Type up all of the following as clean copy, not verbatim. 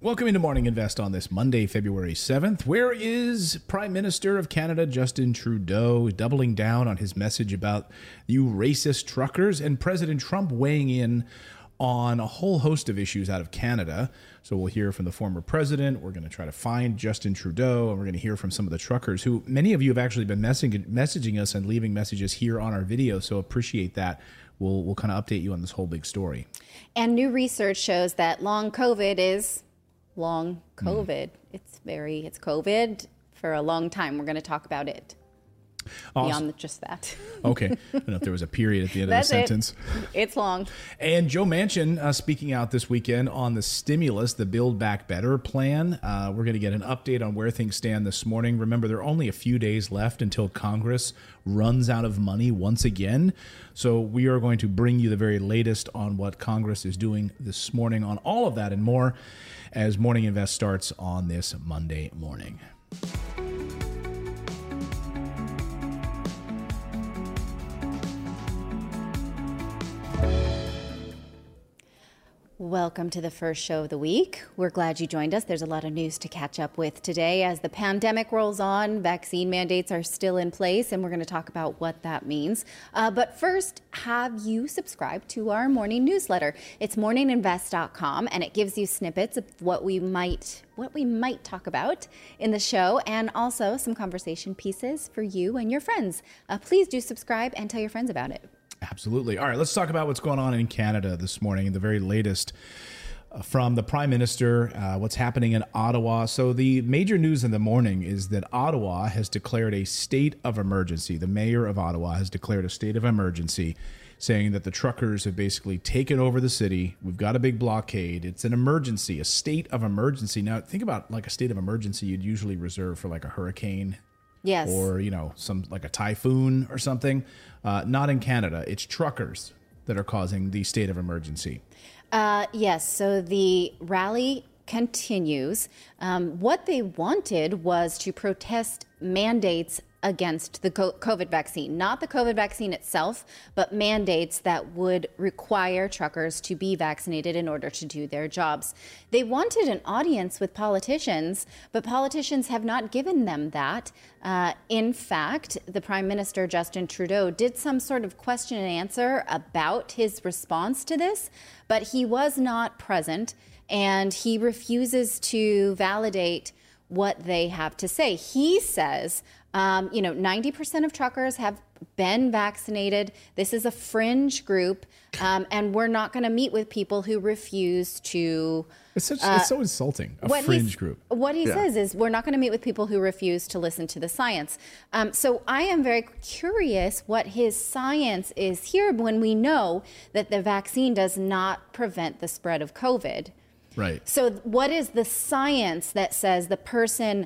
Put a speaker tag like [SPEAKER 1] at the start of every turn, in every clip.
[SPEAKER 1] Welcome into Morning Invest on this Monday, February 7th. Where is Prime Minister of Canada, Justin Trudeau, doubling down on his message about you racist truckers, and President Trump weighing in on a whole host of issues out of Canada? So we'll hear from the former president. We're going to try to find Justin Trudeau, and we're going to hear from some of the truckers who many of you have actually been messaging us and leaving messages here on our video. So appreciate that. We'll kind of update you on this whole big story.
[SPEAKER 2] And new research shows that long COVID is long COVID. It's COVID for a long time. We're going to talk about it.
[SPEAKER 1] Awesome.
[SPEAKER 2] Beyond just that.
[SPEAKER 1] Okay. I don't know if there was a period at the end of the sentence.
[SPEAKER 2] It's long.
[SPEAKER 1] And Joe Manchin speaking out this weekend on the stimulus, the Build Back Better plan. We're going to get an update on where things stand this morning. Remember, there are only a few days left until Congress runs out of money once again. So we are going to bring you the very latest on what Congress is doing this morning on all of that and more as Morning Invest starts on this Monday morning.
[SPEAKER 2] Welcome to the first show of the week. We're glad you joined us. There's a lot of news to catch up with today. As the pandemic rolls on, vaccine mandates are still in place, and we're going to talk about what that means. But first, have you subscribed to our morning newsletter? It's morninginvest.com, and it gives you snippets of what we might talk about in the show, and also some conversation pieces for you and your friends. Please do subscribe and tell your friends about it.
[SPEAKER 1] Absolutely. All right, let's talk about what's going on in Canada this morning, the very latest from the Prime Minister, what's happening in Ottawa. So the major news in the morning is that Ottawa has declared a state of emergency. The mayor of Ottawa has declared a state of emergency, saying that the truckers have basically taken over the city. We've got a big blockade. It's an emergency, a state of emergency. Now, think about like a state of emergency you'd usually reserve for like a hurricane.
[SPEAKER 2] Yes.
[SPEAKER 1] Or, some like a typhoon or something. Not in Canada. It's truckers that are causing the state of emergency.
[SPEAKER 2] Yes. So the rally continues. What they wanted was to protest mandates against the COVID vaccine, not the COVID vaccine itself, but mandates that would require truckers to be vaccinated in order to do their jobs. They wanted an audience with politicians, but politicians have not given them that. In fact, the Prime Minister, Justin Trudeau, did some sort of question and answer about his response to this, but he was not present, and he refuses to validate what they have to say. He says, 90% of truckers have been vaccinated. This is a fringe group, and we're not going to meet with people who refuse to.
[SPEAKER 1] It's so insulting, a fringe group.
[SPEAKER 2] What he says is we're not going to meet with people who refuse to listen to the science. So I am very curious what his science is here when we know that the vaccine does not prevent the spread of COVID.
[SPEAKER 1] Right.
[SPEAKER 2] So what is the science that says the person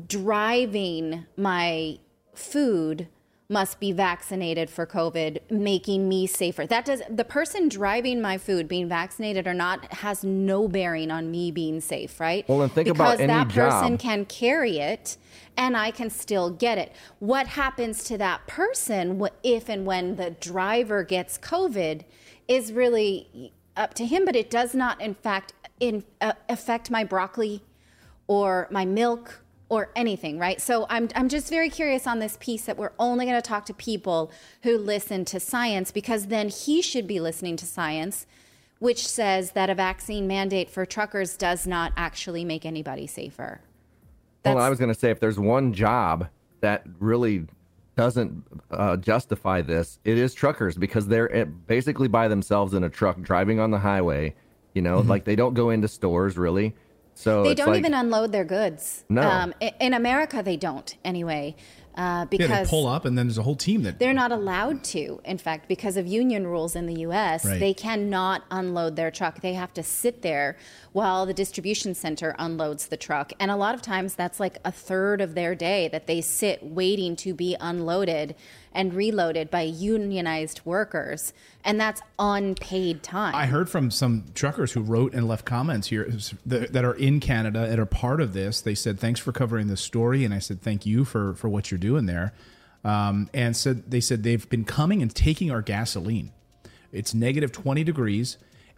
[SPEAKER 2] driving my food must be vaccinated for COVID, making me safer? The person driving my food, being vaccinated or not, has no bearing on me being safe, right?
[SPEAKER 3] Well, and think about any job.
[SPEAKER 2] Because that person can carry it and I can still get it. What happens to that person if and when the driver gets COVID is really up to him, but it does not, in fact, affect my broccoli or my milk or anything, right? So I'm just very curious on this piece that we're only going to talk to people who listen to science, because then he should be listening to science, which says that a vaccine mandate for truckers does not actually make anybody safer.
[SPEAKER 3] Well, I was going to say, if there's one job that really doesn't justify this, it is truckers, because they're basically by themselves in a truck driving on the highway. Like they don't go into stores really. So
[SPEAKER 2] they don't even unload their goods.
[SPEAKER 3] No.
[SPEAKER 2] In America, they don't anyway. Because
[SPEAKER 1] they pull up and then there's a whole team that...
[SPEAKER 2] They're not allowed to, in fact, because of union rules in the U.S.
[SPEAKER 1] Right.
[SPEAKER 2] They cannot unload their truck. They have to sit there while the distribution center unloads the truck. And a lot of times that's like a third of their day that they sit waiting to be unloaded and reloaded by unionized workers. And that's unpaid time.
[SPEAKER 1] I heard from some truckers who wrote and left comments here that are in Canada and are part of this. They said, thanks for covering this story. And I said, thank you for what you're doing there. And they said they've been coming and taking our gasoline. It's negative 20 degrees.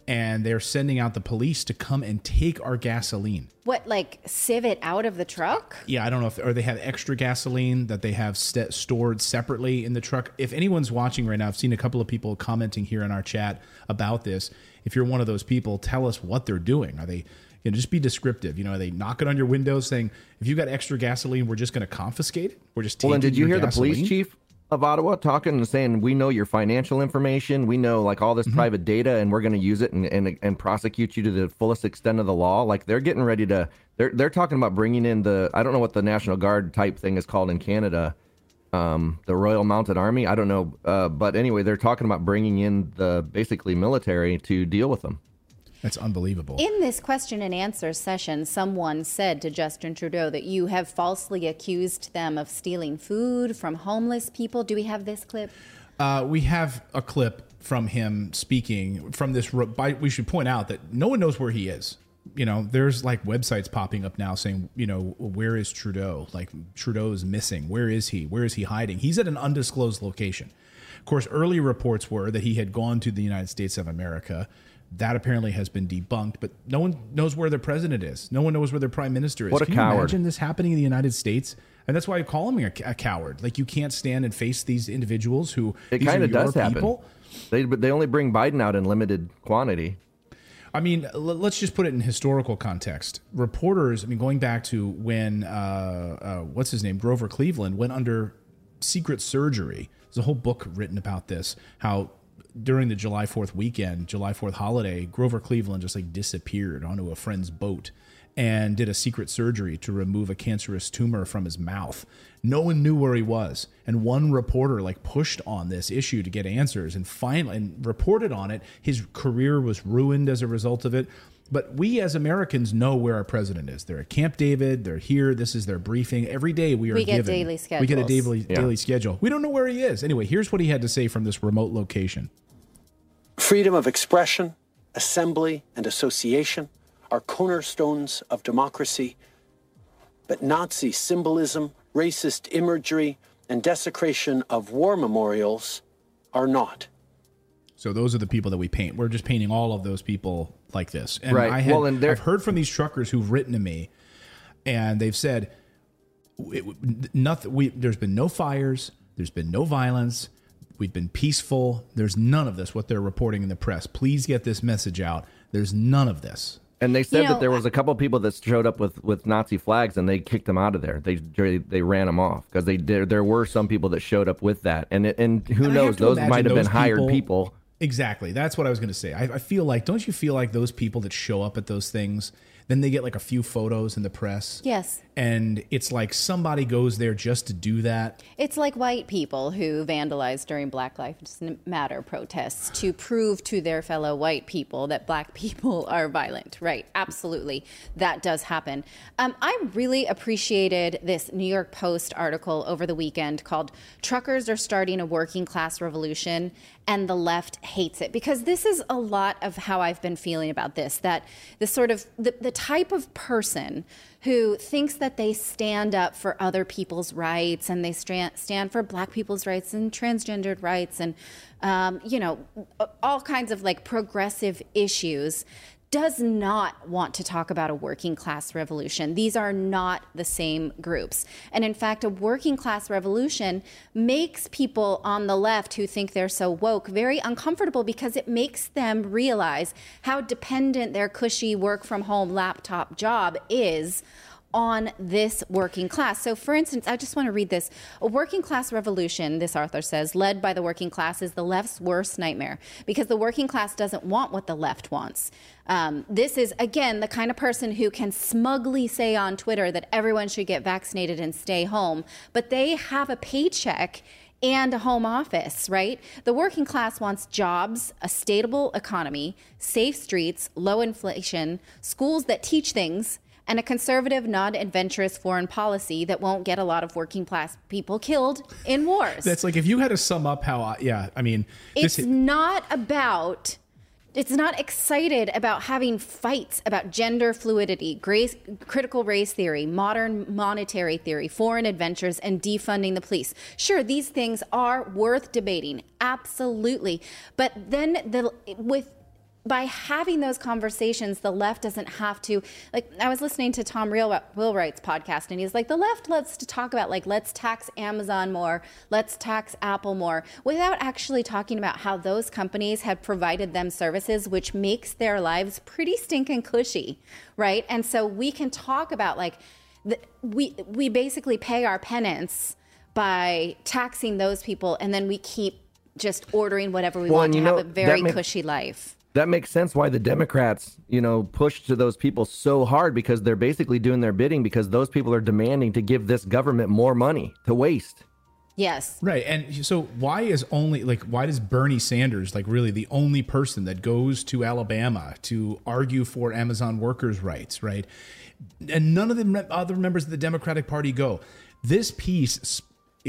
[SPEAKER 1] and they're sending out the police to come and take our gasoline.
[SPEAKER 2] What, like sieve it out of the truck?
[SPEAKER 1] Yeah, I don't know or they have extra gasoline that they have stored separately in the truck. If anyone's watching right now, I've seen a couple of people commenting here in our chat about this. If you're one of those people, tell us what they're doing. Are they, just be descriptive. Are they knocking on your windows saying, if you got extra gasoline, we're just going to confiscate it? We're just taking
[SPEAKER 3] and did you hear
[SPEAKER 1] gasoline?
[SPEAKER 3] The police chief of Ottawa talking and saying, we know your financial information, we know like all this private data, and we're going to use it and prosecute you to the fullest extent of the law. Like they're getting ready to, they're talking about bringing in I don't know what the National Guard type thing is called in Canada, the Royal Mounted Army. I don't know. But anyway, they're talking about bringing in the basically military to deal with them.
[SPEAKER 1] That's unbelievable.
[SPEAKER 2] In this question and answer session, someone said to Justin Trudeau that you have falsely accused them of stealing food from homeless people. Do we have this clip?
[SPEAKER 1] We have a clip from him speaking from this. We should point out that no one knows where he is. There's like websites popping up now saying, where is Trudeau? Like Trudeau is missing. Where is he? Where is he hiding? He's at an undisclosed location. Of course, early reports were that he had gone to the United States of America. That apparently has been debunked, but no one knows where their president is. No one knows where their prime minister is.
[SPEAKER 3] What a
[SPEAKER 1] Can
[SPEAKER 3] coward.
[SPEAKER 1] you imagine this happening in the United States? And that's why I call him a coward. Like, you can't stand and face these individuals who
[SPEAKER 3] it kind of does
[SPEAKER 1] people.
[SPEAKER 3] Happen. They only bring Biden out in limited quantity.
[SPEAKER 1] I mean, let's just put it in historical context. Reporters, going back to when, what's his name, Grover Cleveland, went under secret surgery. There's a whole book written about this, how during the July 4th weekend, July 4th holiday, Grover Cleveland just like disappeared onto a friend's boat and did a secret surgery to remove a cancerous tumor from his mouth. No one knew where he was. And one reporter like pushed on this issue to get answers and finally reported on it. His career was ruined as a result of it. But we as Americans know where our president is. They're at Camp David. They're here. This is their briefing. Every day we
[SPEAKER 2] get daily schedules.
[SPEAKER 1] We get a daily schedule. We don't know where he is. Anyway, here's what he had to say from this remote location.
[SPEAKER 4] Freedom of expression, assembly, and association are cornerstones of democracy, but Nazi symbolism, racist imagery, and desecration of war memorials are not.
[SPEAKER 1] So those are the people that we paint. We're just painting all of those people like this. And
[SPEAKER 3] right.
[SPEAKER 1] I've heard from these truckers who've written to me, and they've said, there's been no fires, there's been no violence, we've been peaceful. There's none of this, what they're reporting in the press. Please get this message out. There's none of this.
[SPEAKER 3] And they said that there was a couple of people that showed up with Nazi flags, and they kicked them out of there. They ran them off because there were some people that showed up with that, and who knows, those might have been hired people.
[SPEAKER 1] Exactly, that's what I was going to say. I feel like, don't you feel like those people that show up at those things, then they get like a few photos in the press?
[SPEAKER 2] Yes.
[SPEAKER 1] And it's like somebody goes there just to do that.
[SPEAKER 2] It's like white people who vandalized during Black Lives Matter protests to prove to their fellow white people that black people are violent. Right. Absolutely. That does happen. I really appreciated this New York Post article over the weekend called "Truckers Are Starting a Working Class Revolution and the Left Hates It," because this is a lot of how I've been feeling about this, that the sort of the type of person who thinks that they stand up for other people's rights and they stand for black people's rights and transgendered rights and, all kinds of like progressive issues, does not want to talk about a working class revolution. These are not the same groups. And in fact, a working class revolution makes people on the left who think they're so woke very uncomfortable because it makes them realize how dependent their cushy work from home laptop job is on this working class. So for instance, I just want to read this. A working class revolution, this author says, led by the working class is the left's worst nightmare because the working class doesn't want what the left wants. This is, again, the kind of person who can smugly say on Twitter that everyone should get vaccinated and stay home, but they have a paycheck and a home office, right? The working class wants jobs, a stable economy, safe streets, low inflation, schools that teach things, and a conservative, non-adventurous foreign policy that won't get a lot of working class people killed in wars.
[SPEAKER 1] That's like, if you had to sum up how,
[SPEAKER 2] it's not excited about having fights about gender fluidity, critical race theory, modern monetary theory, foreign adventures, and defunding the police. Sure, these things are worth debating, absolutely. But then by having those conversations, the left doesn't have to, like, I was listening to Tom Wheelwright's podcast, and he's like, the left loves to talk about, like, let's tax Amazon more, let's tax Apple more, without actually talking about how those companies have provided them services, which makes their lives pretty stinking cushy, right? And so we can talk about, like, we basically pay our penance by taxing those people, and then we keep just ordering whatever we want to have a very cushy life.
[SPEAKER 3] That makes sense why the Democrats, push to those people so hard, because they're basically doing their bidding, because those people are demanding to give this government more money to waste.
[SPEAKER 2] Yes.
[SPEAKER 1] Right. And so why does Bernie Sanders, really the only person that goes to Alabama to argue for Amazon workers' rights, right? And none of the other members of the Democratic Party go. This piece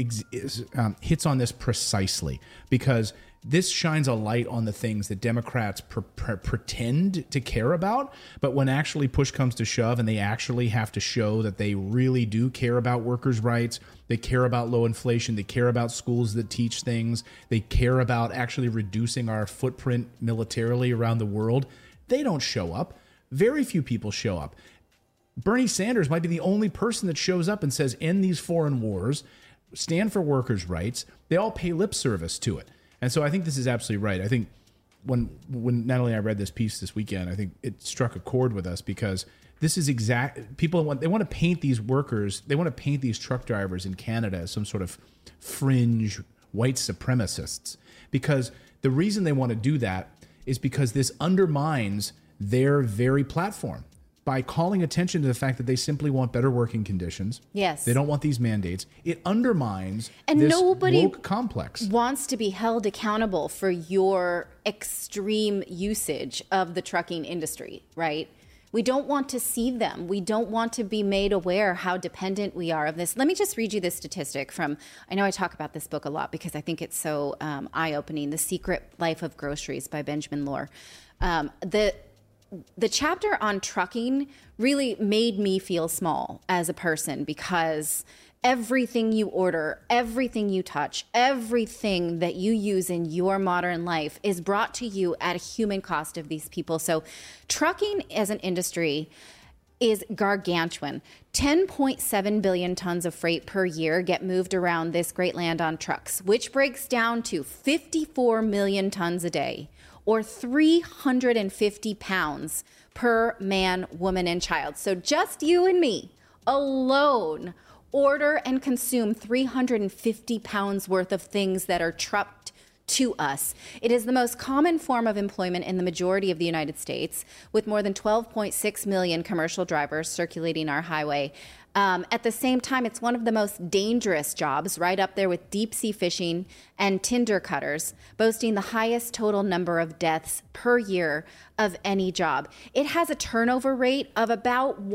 [SPEAKER 1] hits on this precisely, because this shines a light on the things that Democrats pretend to care about, but when actually push comes to shove and they actually have to show that they really do care about workers' rights, they care about low inflation, they care about schools that teach things, they care about actually reducing our footprint militarily around the world, they don't show up. Very few people show up. Bernie Sanders might be the only person that shows up and says, end these foreign wars, stand for workers' rights. They all pay lip service to it. And so I think this is absolutely right. I think when Natalie and I read this piece this weekend, I think it struck a chord with us, because this is they want to paint these workers, they want to paint these truck drivers in Canada as some sort of fringe white supremacists, because the reason they want to do that is because this undermines their very platform. By calling attention to the fact that they simply want better working conditions.
[SPEAKER 2] Yes.
[SPEAKER 1] They don't want these mandates. It undermines
[SPEAKER 2] and
[SPEAKER 1] this
[SPEAKER 2] nobody
[SPEAKER 1] woke complex.
[SPEAKER 2] Wants to be held accountable for your extreme usage of the trucking industry, right? We don't want to see them. We don't want to be made aware how dependent we are of this. Let me just read you this statistic from, I know I talk about this book a lot because I think it's so eye-opening, The Secret Life of Groceries by Benjamin Lohr. The chapter on trucking really made me feel small as a person, because everything you order, everything you touch, everything that you use in your modern life is brought to you at a human cost of these people. So trucking as an industry is gargantuan. 10.7 billion tons of freight per year get moved around this great land on trucks, which breaks down to 54 million tons a day, or 350 pounds per man, woman, and child. So just you and me alone order and consume 350 pounds worth of things that are trucked to us. It is the most common form of employment in the majority of the United States, with more than 12.6 million commercial drivers circulating our highway. At the same time, it's one of the most dangerous jobs, right up there with deep sea fishing and tinder cutters, boasting the highest total number of deaths per year of any job. It has a turnover rate of about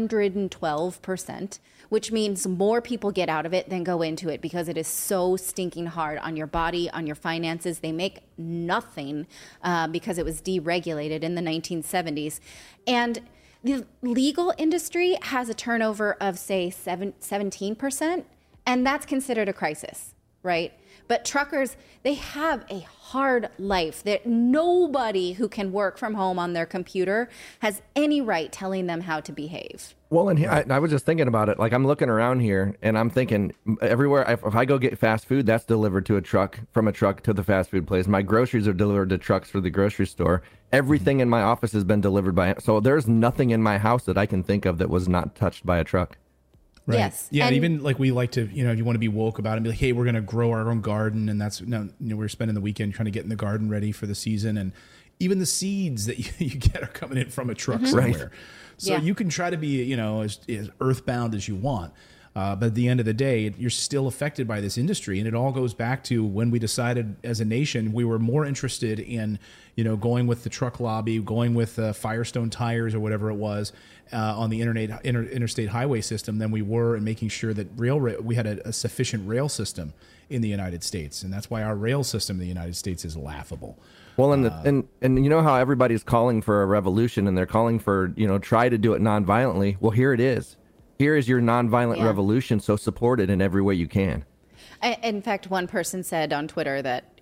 [SPEAKER 2] 112%, which means more people get out of it than go into it, because it is so stinking hard on your body, on your finances. They make nothing because it was deregulated in the 1970s. And the legal industry has a turnover of, say, 17%, and that's considered a crisis, right? But truckers, they have a hard life that nobody who can work from home on their computer has any right telling them how to behave.
[SPEAKER 3] Well, and I was just thinking about it. Like, I'm looking around here and I'm thinking everywhere, if I go get fast food, that's delivered to a truck, from a truck to the fast food place. My groceries are delivered to trucks for the grocery store. Everything in my office has been delivered by, so there's nothing in my house that I can think of that was not touched by a truck.
[SPEAKER 1] Right.
[SPEAKER 2] Yes.
[SPEAKER 1] Yeah. And even like we like to, you want to be woke about it and be like, hey, we're going to grow our own garden. And that's, we're spending the weekend trying to get in the garden ready for the season. And even the seeds that you get are coming in from a truck somewhere. Right. So you can try to be, as earthbound as you want. But at the end of the day, you're still affected by this industry. And it all goes back to when we decided as a nation, we were more interested in, going with the truck lobby, going with Firestone tires or whatever it was on the interstate highway system than we were in making sure that we had a sufficient rail system in the United States. And that's why our rail system in the United States is laughable.
[SPEAKER 3] Well, and you know how everybody's calling for a revolution and they're calling for, try to do it nonviolently. Well, here it is. Here is your nonviolent revolution, so support it in every way you can.
[SPEAKER 2] In fact, one person said on Twitter that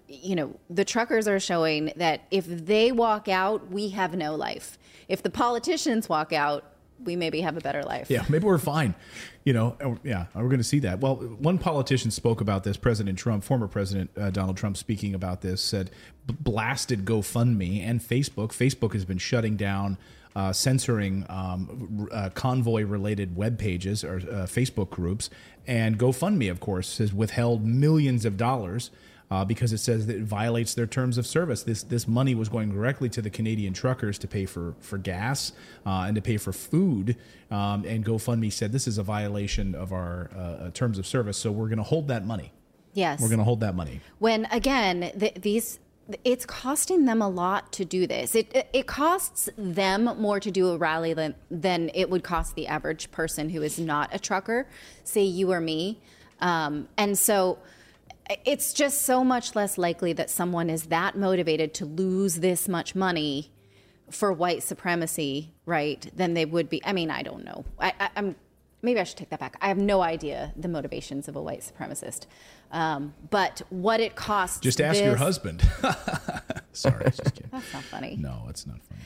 [SPEAKER 2] the truckers are showing that if they walk out, we have no life. If the politicians walk out, we maybe have a better life.
[SPEAKER 1] Yeah, maybe we're fine. We're going to see that. Well, one politician spoke about this, President Trump, former President Donald Trump, speaking about this, said blasted GoFundMe and Facebook. Facebook has been shutting down, censoring convoy-related web pages or Facebook groups. And GoFundMe, of course, has withheld millions of dollars because it says that it violates their terms of service. This money was going directly to the Canadian truckers to pay for gas and to pay for food. And GoFundMe said this is a violation of our terms of service, so we're going to hold that money.
[SPEAKER 2] Yes.
[SPEAKER 1] We're going to hold that money.
[SPEAKER 2] When, again, it's costing them a lot to do this. It costs them more to do a rally than it would cost the average person who is not a trucker, say you or me. And so it's just so much less likely that someone is that motivated to lose this much money for white supremacy, right, than they would be. I mean, I don't know. Maybe I should take that back. I have no idea the motivations of a white supremacist. But what it costs.
[SPEAKER 1] Just ask your husband. Sorry, just kidding.
[SPEAKER 2] That's not funny.
[SPEAKER 1] No, it's not funny.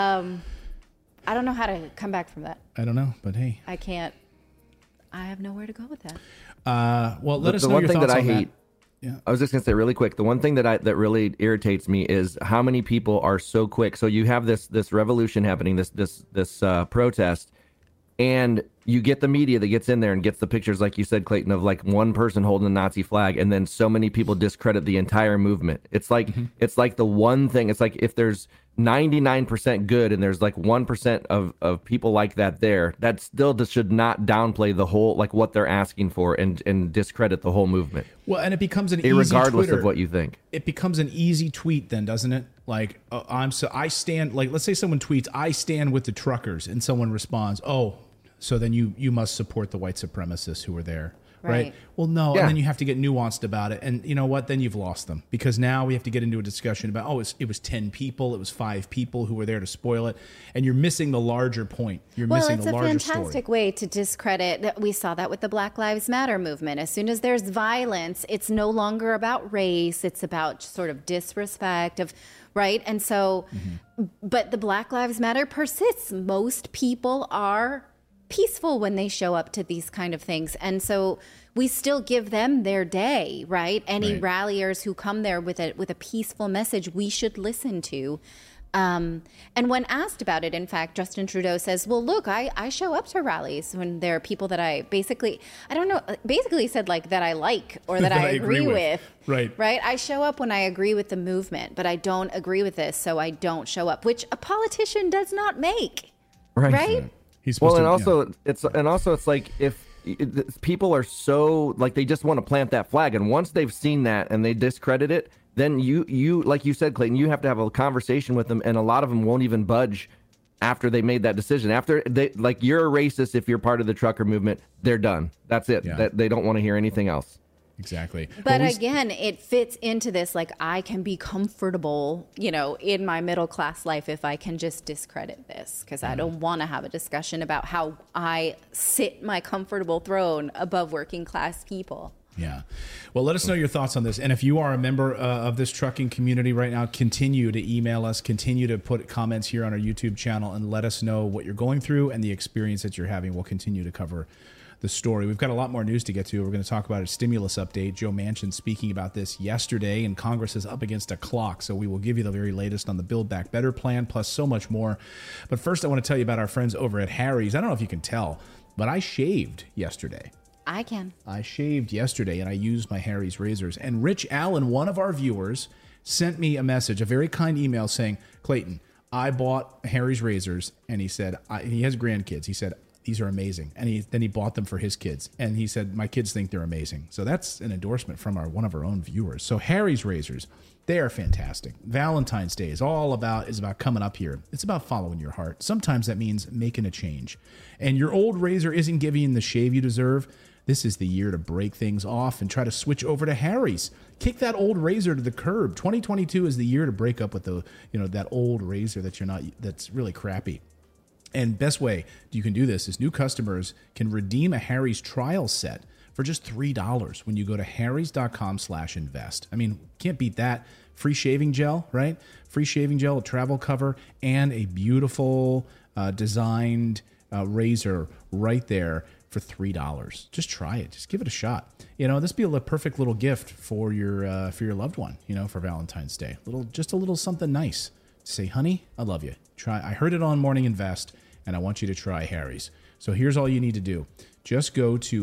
[SPEAKER 2] I don't know how to come back from that.
[SPEAKER 1] I don't know, but hey.
[SPEAKER 2] I can't. I have nowhere to go with that.
[SPEAKER 1] Well, let us know your thoughts on that.
[SPEAKER 3] The one thing that I hate. Yeah. I was just going to say really quick, the one thing that really irritates me is how many people are so quick. So you have this revolution happening, this protest, and you get the media that gets in there and gets the pictures, like you said, Clayton, of like one person holding a Nazi flag, and then so many people discredit the entire movement. It's like it's like the one thing. It's like if there's 99% good and there's like 1% of people like that there, that still just should not downplay the whole, like what they're asking for and discredit the whole movement.
[SPEAKER 1] Well, and it becomes an easy
[SPEAKER 3] regardless
[SPEAKER 1] Twitter.
[SPEAKER 3] Of what you think.
[SPEAKER 1] It becomes an easy tweet then, doesn't it? Like I stand, like let's say someone tweets, I stand with the truckers, and someone responds, oh, so then you must support the white supremacists who were there. Right. Well, no. Yeah. And then you have to get nuanced about it. And you know what? Then you've lost them, because now we have to get into a discussion about, it was 10 people. It was 5 people who were there to spoil it. And you're missing the larger point. You're missing the larger story. Well, it's a fantastic
[SPEAKER 2] way to discredit. We saw that with the Black Lives Matter movement. As soon as there's violence, it's no longer about race. It's about sort of disrespect of, right? And so, but the Black Lives Matter persists. Most people are peaceful when they show up to these kind of things. And so we still give them their day, right? Any ralliers who come there with a peaceful message, we should listen to. And when asked about it, in fact, Justin Trudeau says, well, look, I show up to rallies when there are people that I basically said like that I like or that I agree with. Right. I show up when I agree with the movement, but I don't agree with this, so I don't show up, which a politician does not make. Right?
[SPEAKER 1] It's
[SPEAKER 3] like if people are so like they just want to plant that flag, and once they've seen that and they discredit it, then you like you said, Clayton, you have to have a conversation with them, and a lot of them won't even budge after they made that decision. After they, like, you're a racist if you're part of the trucker movement, they're done. That's it. That they don't want to hear anything else.
[SPEAKER 1] Exactly.
[SPEAKER 2] But again, it fits into this, like, I can be comfortable, in my middle class life if I can just discredit this, because I don't want to have a discussion about how I sit my comfortable throne above working class people.
[SPEAKER 1] Yeah. Well, let us know your thoughts on this. And if you are a member of this trucking community right now, continue to email us, continue to put comments here on our YouTube channel, and let us know what you're going through and the experience that you're having. We'll continue to cover the story. We've got a lot more news to get to. We're going to talk about a stimulus update. Joe Manchin speaking about this yesterday, and Congress is up against a clock. So we will give you the very latest on the Build Back Better plan, plus so much more. But first, I want to tell you about our friends over at Harry's. I don't know if you can tell, but I shaved yesterday.
[SPEAKER 2] I can.
[SPEAKER 1] I shaved yesterday, and I used my Harry's razors. And Rich Allen, one of our viewers, sent me a message, a very kind email saying, Clayton, I bought Harry's razors, and he said, he has grandkids. He said, these are amazing. And then he bought them for his kids. And he said, my kids think they're amazing. So that's an endorsement from one of our own viewers. So Harry's razors, they are fantastic. Valentine's Day is about coming up here. It's about following your heart. Sometimes that means making a change. And your old razor isn't giving you the shave you deserve. This is the year to break things off and try to switch over to Harry's. Kick that old razor to the curb. 2022 is the year to break up with that old razor that's really crappy. And best way you can do this is new customers can redeem a Harry's trial set for just $3 when you go to harrys.com/invest. I mean, can't beat that. Free shaving gel, right? Free shaving gel, a travel cover, and a beautiful designed razor right there for $3. Just try it. Just give it a shot. This be a perfect little gift for your loved one, for Valentine's Day. Just a little something nice. Say, honey, I love you. I heard it on Morning Invest, and I want you to try Harry's. So here's all you need to do. Just go to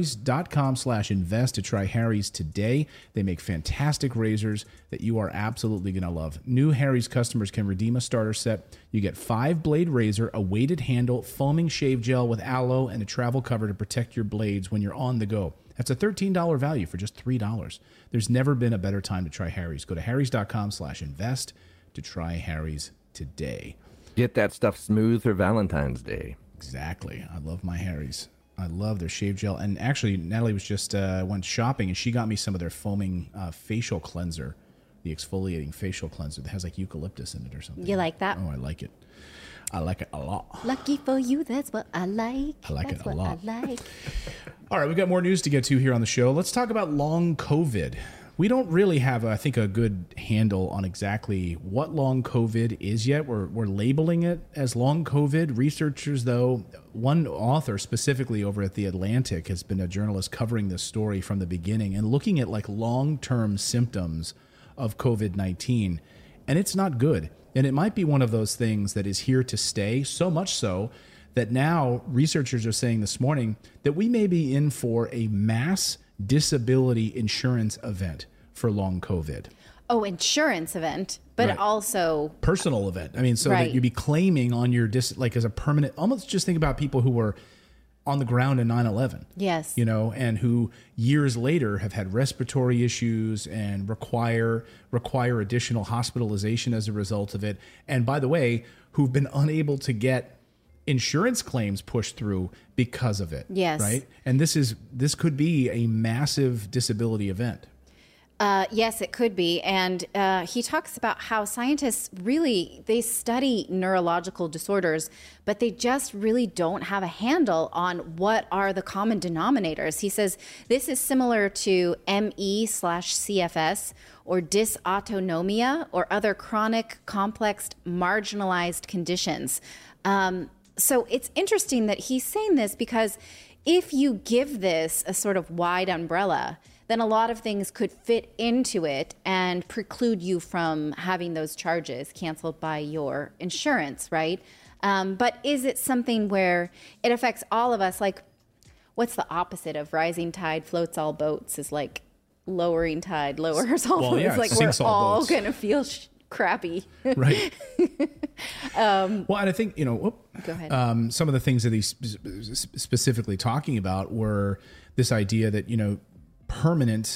[SPEAKER 1] harrys.com/invest to try Harry's today. They make fantastic razors that you are absolutely going to love. New Harry's customers can redeem a starter set. You get 5-blade razor, a weighted handle, foaming shave gel with aloe, and a travel cover to protect your blades when you're on the go. That's a $13 value for just $3. There's never been a better time to try Harry's. Go to harrys.com/invest to try Harry's today.
[SPEAKER 3] Get that stuff smooth for Valentine's Day.
[SPEAKER 1] Exactly. I love my Harry's. I love their shave gel. And actually, Natalie was just went shopping, and she got me some of their foaming facial cleanser, the exfoliating facial cleanser that has like eucalyptus in it or something.
[SPEAKER 2] You like that?
[SPEAKER 1] Oh, I like it. I like it a lot.
[SPEAKER 2] Lucky for you, that's what I like.
[SPEAKER 1] I like
[SPEAKER 2] that's
[SPEAKER 1] it a lot.
[SPEAKER 2] I like.
[SPEAKER 1] All right, we've got more news to get to here on the show. Let's talk about long COVID. We don't really have, I think, a good handle on exactly what long COVID is yet. We're labeling it as long COVID. Researchers, though, one author specifically over at The Atlantic has been a journalist covering this story from the beginning and looking at like long-term symptoms of COVID-19. And it's not good. And it might be one of those things that is here to stay, so much so that now researchers are saying this morning that we may be in for a mass disability insurance event for long COVID.
[SPEAKER 2] Oh, insurance event, but
[SPEAKER 1] Right.
[SPEAKER 2] also
[SPEAKER 1] Personal event. I mean, so
[SPEAKER 2] Right.
[SPEAKER 1] that you'd be claiming on your like as a permanent, almost just think about people who were on the ground in 9/11.
[SPEAKER 2] Yes.
[SPEAKER 1] And who years later have had respiratory issues and require additional hospitalization as a result of it. And by the way, who've been unable to get insurance claims pushed through because of it.
[SPEAKER 2] Yes.
[SPEAKER 1] Right. And this could be a massive disability event.
[SPEAKER 2] Yes, it could be. And he talks about how scientists they study neurological disorders, but they just really don't have a handle on what are the common denominators. He says this is similar to ME/CFS or dysautonomia or other chronic, complex, marginalized conditions. So it's interesting that he's saying this because if you give this a sort of wide umbrella, then a lot of things could fit into it and preclude you from having those charges canceled by your insurance, right? But is it something where it affects all of us? Like, what's the opposite of rising tide floats all boats is like lowering tide lowers all boats.
[SPEAKER 1] Yeah,
[SPEAKER 2] like we're all going to feel crappy.
[SPEAKER 1] Right. Well, and I think,
[SPEAKER 2] Go ahead.
[SPEAKER 1] some of the things that he's specifically talking about were this idea that, permanent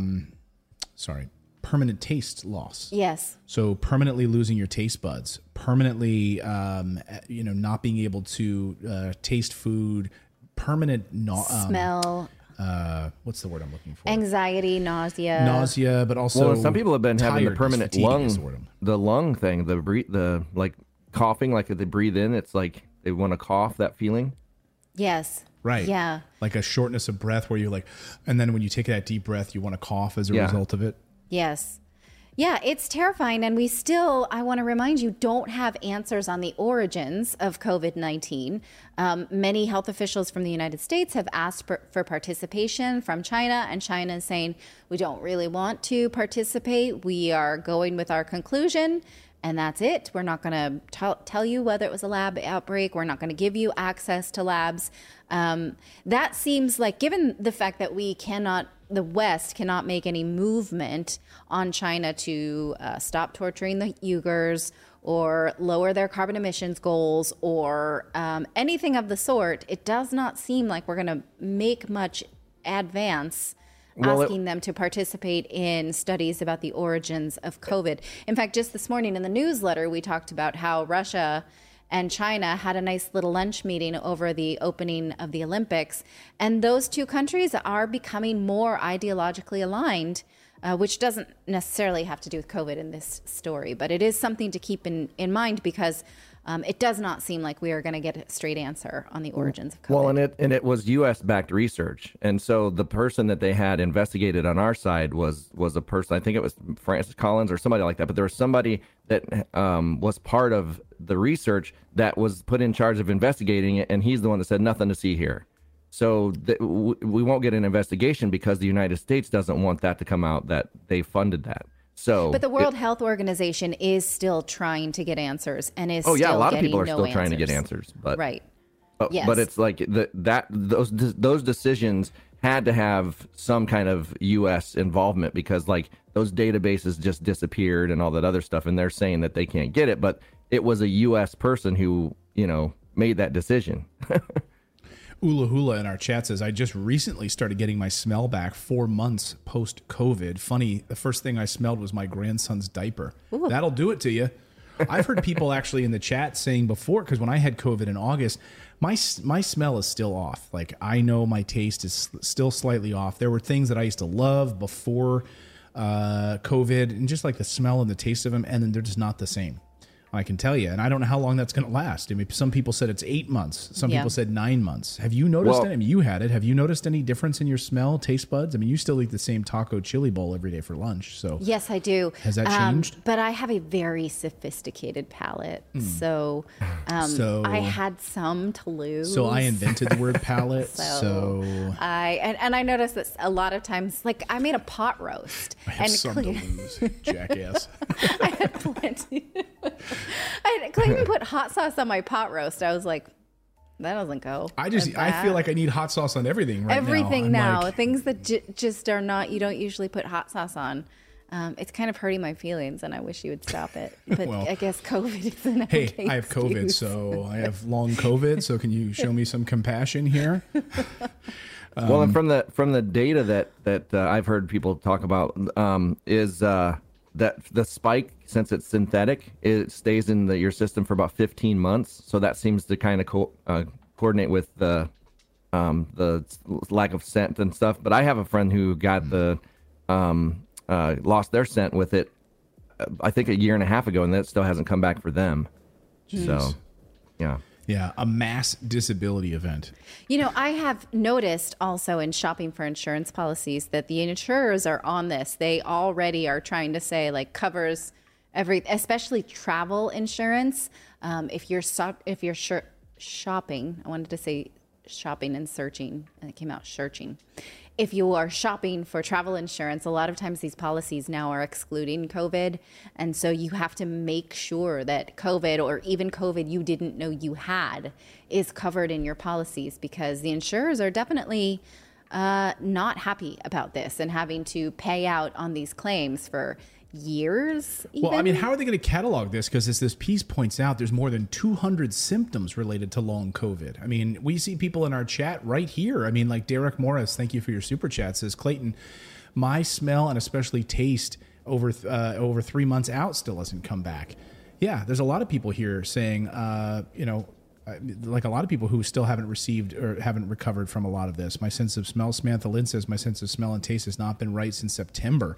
[SPEAKER 1] taste loss.
[SPEAKER 2] Yes.
[SPEAKER 1] So permanently losing your taste buds, permanently, not being able to taste food, permanent
[SPEAKER 2] Smell,
[SPEAKER 1] what's the word I'm looking for?
[SPEAKER 2] anxiety, nausea.
[SPEAKER 1] But also
[SPEAKER 3] Some people have been having the
[SPEAKER 1] tiredness,
[SPEAKER 3] permanent
[SPEAKER 1] fatigue is the word.
[SPEAKER 3] the lung thing, the like coughing, like if they breathe in, it's like they want to cough, that feeling.
[SPEAKER 2] Yes.
[SPEAKER 1] Right.
[SPEAKER 2] Yeah.
[SPEAKER 1] Like a shortness of breath where you're like, and then when you take that deep breath, you want to cough as a result of it.
[SPEAKER 2] Yes. Yeah, it's terrifying. And we still, I want to remind you, don't have answers on the origins of COVID-19. Many health officials from the United States have asked for participation from China, and China is saying, we don't really want to participate. We are going with our conclusion, and that's it. We're not going to tell you whether it was a lab outbreak. We're not going to give you access to labs. That seems like, given the fact that the West cannot make any movement on China to stop torturing the Uyghurs or lower their carbon emissions goals or anything of the sort, it does not seem like we're going to make much advance asking them to participate in studies about the origins of COVID. In fact, just this morning in the newsletter, we talked about how Russia and China had a nice little lunch meeting over the opening of the Olympics. And those two countries are becoming more ideologically aligned, which doesn't necessarily have to do with COVID in this story. But it is something to keep in mind because it does not seem like we are going to get a straight answer on the origins of COVID.
[SPEAKER 3] Well, and it was U.S. backed research, and so the person that they had investigated on our side was a person. I think it was Francis Collins or somebody like that. But there was somebody that was part of the research that was put in charge of investigating it, and he's the one that said nothing to see here. So we won't get an investigation because the United States doesn't want that to come out that they funded that. So,
[SPEAKER 2] but the World Health Organization is still trying to get answers and is
[SPEAKER 3] a
[SPEAKER 2] still
[SPEAKER 3] lot of people are
[SPEAKER 2] no
[SPEAKER 3] still
[SPEAKER 2] answers.
[SPEAKER 3] trying to get answers, but
[SPEAKER 2] right.
[SPEAKER 3] Yes. But it's like those decisions had to have some kind of U.S. involvement because like those databases just disappeared and all that other stuff, and they're saying that they can't get it, but it was a U.S. person who made that decision.
[SPEAKER 1] Ula Hula in our chat says, I just recently started getting my smell back 4 months post-COVID. Funny, the first thing I smelled was my grandson's diaper. Ooh. That'll do it to you. I've heard people actually in the chat saying before, because when I had COVID in August, my smell is still off. Like, I know my taste is still slightly off. There were things that I used to love before COVID, and just like the smell and the taste of them, and then they're just not the same. I can tell you, and I don't know how long that's going to last. I mean, some people said it's 8 months. Some people said 9 months. Have you noticed any? I mean, you had it. Have you noticed any difference in your smell, taste buds? I mean, you still eat the same taco chili bowl every day for lunch. So
[SPEAKER 2] yes, I do.
[SPEAKER 1] Has that changed?
[SPEAKER 2] But I have a very sophisticated palate, so I had some to lose.
[SPEAKER 1] So I invented the word palate.
[SPEAKER 2] I noticed that a lot of times, like I made a pot roast.
[SPEAKER 1] I have some to lose, jackass.
[SPEAKER 2] I had plenty. I couldn't even put hot sauce on my pot roast. I was like, that doesn't go.
[SPEAKER 1] I feel like I need hot sauce on everything right now.
[SPEAKER 2] Everything now. Like, things that just are not, you don't usually put hot sauce on. It's kind of hurting my feelings, and I wish you would stop it. But well, I guess COVID is an okay
[SPEAKER 1] Hey, I have COVID, so I have long COVID. So can you show me some compassion here?
[SPEAKER 3] Well, and from the data that I've heard people talk about is that the spike, since it's synthetic, it stays in your system for about 15 months. So that seems to kind of coordinate with the lack of scent and stuff. But I have a friend who got lost their scent with it, I think a year and a half ago, and that still hasn't come back for them. Jeez. So, yeah.
[SPEAKER 1] Yeah, a mass disability event.
[SPEAKER 2] I have noticed also in shopping for insurance policies that the insurers are on this. They already are trying to say like covers especially travel insurance. If you're shopping, I wanted to say shopping and searching, and it came out searching. If you are shopping for travel insurance, a lot of times these policies now are excluding COVID. And so you have to make sure that COVID, or even COVID you didn't know you had, is covered in your policies, because the insurers are definitely not happy about this and having to pay out on these claims for years even.
[SPEAKER 1] Well, I mean, how are they going to catalog this? Because as this piece points out, there's more than 200 symptoms related to long COVID. I mean, we see people in our chat right here. I mean, like Derek Morris, thank you for your super chat, says, Clayton, my smell and especially taste over 3 months out still hasn't come back. Yeah, there's a lot of people here saying, like a lot of people who still haven't received or haven't recovered from a lot of this. My sense of smell, Samantha Lynn says, my sense of smell and taste has not been right since September.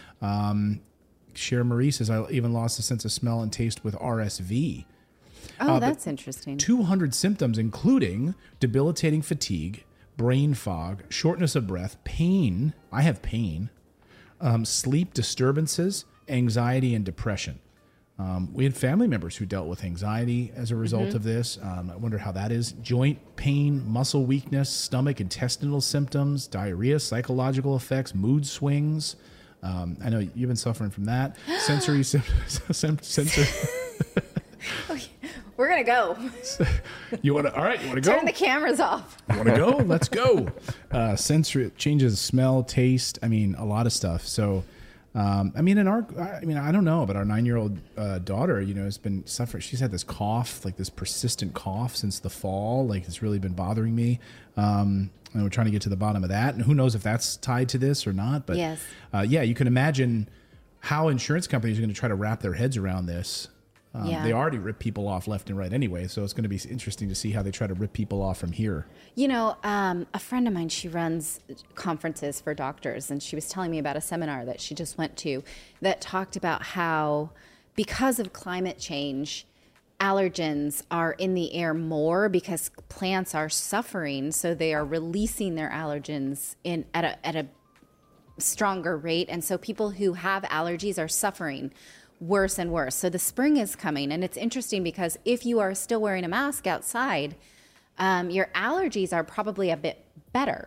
[SPEAKER 1] Cher Marie says, I even lost the sense of smell and taste with RSV.
[SPEAKER 2] Oh, that's interesting.
[SPEAKER 1] 200 symptoms, including debilitating fatigue, brain fog, shortness of breath, pain. I have pain. Sleep disturbances, anxiety, and depression. We had family members who dealt with anxiety as a result of this. I wonder how that is. Joint pain, muscle weakness, stomach, intestinal symptoms, diarrhea, psychological effects, mood swings. I know you've been suffering from that. Sensory sensory.
[SPEAKER 2] Okay, we're gonna go.
[SPEAKER 1] You want to? All right, you want to go?
[SPEAKER 2] Turn the cameras off.
[SPEAKER 1] You want to go? Let's go. Sensory changes, smell, taste. I mean, a lot of stuff. So, I don't know, but our 9-year-old daughter, has been suffering. She's had this cough, like this persistent cough since the fall. Like it's really been bothering me. And we're trying to get to the bottom of that. And who knows if that's tied to this or not. But
[SPEAKER 2] yes.
[SPEAKER 1] You can imagine how insurance companies are going to try to wrap their heads around this. They already rip people off left and right anyway. So it's going to be interesting to see how they try to rip people off from here.
[SPEAKER 2] A friend of mine, she runs conferences for doctors. And she was telling me about a seminar that she just went to that talked about how, because of climate change, allergens are in the air more because plants are suffering, so they are releasing their allergens at a stronger rate, and so people who have allergies are suffering worse and worse. So the spring is coming, and it's interesting because if you are still wearing a mask outside, your allergies are probably a bit better.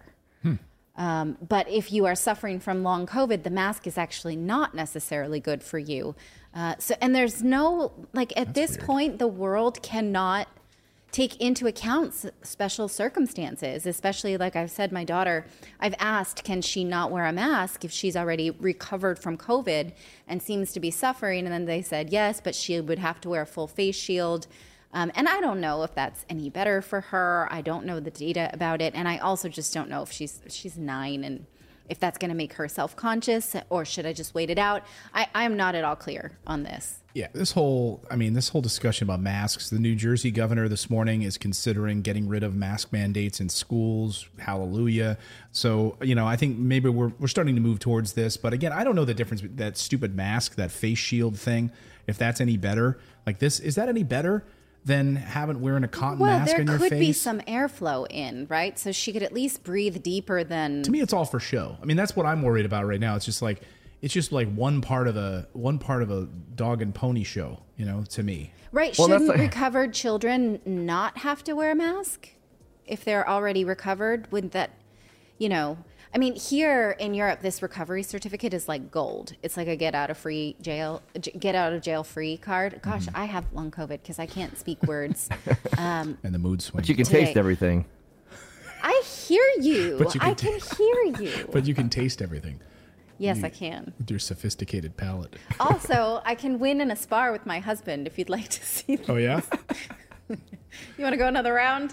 [SPEAKER 2] But if you are suffering from long COVID, the mask is actually not necessarily good for you. And there's no, like, at this point, the world cannot take into account special circumstances, especially, like I've said, my daughter, I've asked, can she not wear a mask if she's already recovered from COVID and seems to be suffering? And then they said yes, but she would have to wear a full face shield. And I don't know if that's any better for her. I don't know the data about it. And I also just don't know if she's 9 and if that's going to make her self-conscious, or should I just wait it out? I'm not at all clear on this.
[SPEAKER 1] Yeah, this whole discussion about masks, the New Jersey governor this morning is considering getting rid of mask mandates in schools. Hallelujah. So, I think maybe we're starting to move towards this. But again, I don't know the difference with that stupid mask, that face shield thing, if that's any better. Like this, is that any better than wearing a cotton mask on your face?
[SPEAKER 2] Well, there could be some airflow in, right? So she could at least breathe deeper than...
[SPEAKER 1] To me, it's all for show. I mean, that's what I'm worried about right now. It's just like one part of a dog and pony show, to me.
[SPEAKER 2] Right. Well, shouldn't recovered children not have to wear a mask if they're already recovered? Wouldn't that, I mean, here in Europe, this recovery certificate is like gold. It's like a get out of jail free card. Gosh, I have long COVID because I can't speak words.
[SPEAKER 1] And the mood swing.
[SPEAKER 3] But you can taste everything.
[SPEAKER 2] I hear you. I can hear you.
[SPEAKER 1] But you can taste everything.
[SPEAKER 2] Yes, I can.
[SPEAKER 1] With your sophisticated palate.
[SPEAKER 2] Also, I can win in a spar with my husband if you'd like to see that.
[SPEAKER 1] Oh, yeah?
[SPEAKER 2] You want to go another round?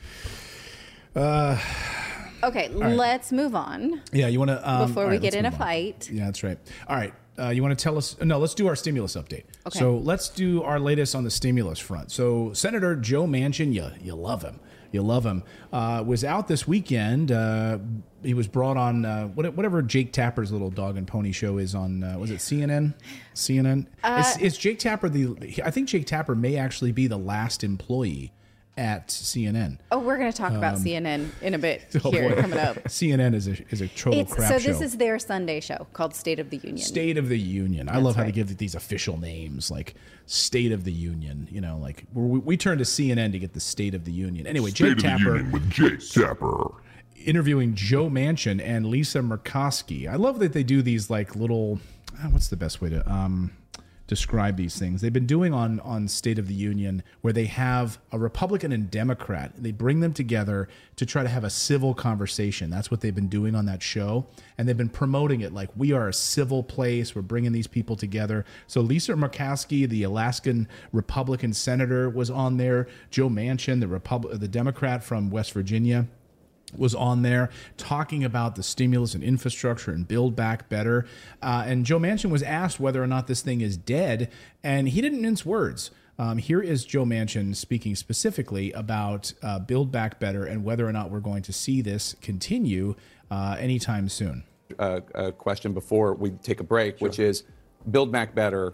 [SPEAKER 2] Okay, let's move on.
[SPEAKER 1] Yeah, you want to...
[SPEAKER 2] before we get in a fight.
[SPEAKER 1] Yeah, that's right. All right. You want to tell us... No, let's do our stimulus update.
[SPEAKER 2] Okay.
[SPEAKER 1] So let's do our latest on the stimulus front. So Senator Joe Manchin, you love him. You love him. Was out this weekend. He was brought on whatever Jake Tapper's little dog and pony show is on. Was it CNN? CNN. Is Jake Tapper I think Jake Tapper may actually be the last employee at CNN.
[SPEAKER 2] Oh, we're going to talk about CNN in a bit here coming up.
[SPEAKER 1] CNN is a total crap show.
[SPEAKER 2] So this is their Sunday show called State of the Union.
[SPEAKER 1] State of the Union. That's I love how they give these official names like State of the Union. Like we turn to CNN to get the State of the Union. Anyway,
[SPEAKER 5] State
[SPEAKER 1] Jake Tapper.
[SPEAKER 5] Of the Union with Jake Tapper.
[SPEAKER 1] Interviewing Joe Manchin and Lisa Murkowski. I love that they do these like little, what's the best way to describe these things? They've been doing on State of the Union where they have a Republican and Democrat. They bring them together to try to have a civil conversation. That's what they've been doing on that show. And they've been promoting it like we are a civil place. We're bringing these people together. So Lisa Murkowski, the Alaskan Republican senator, was on there. Joe Manchin, the Democrat from West Virginia, was on there talking about the stimulus and infrastructure and Build Back Better. And Joe Manchin was asked whether or not this thing is dead, and he didn't mince words. Here is Joe Manchin speaking specifically about Build Back Better and whether or not we're going to see this continue anytime soon.
[SPEAKER 6] A question before we take a break, which is Build Back Better.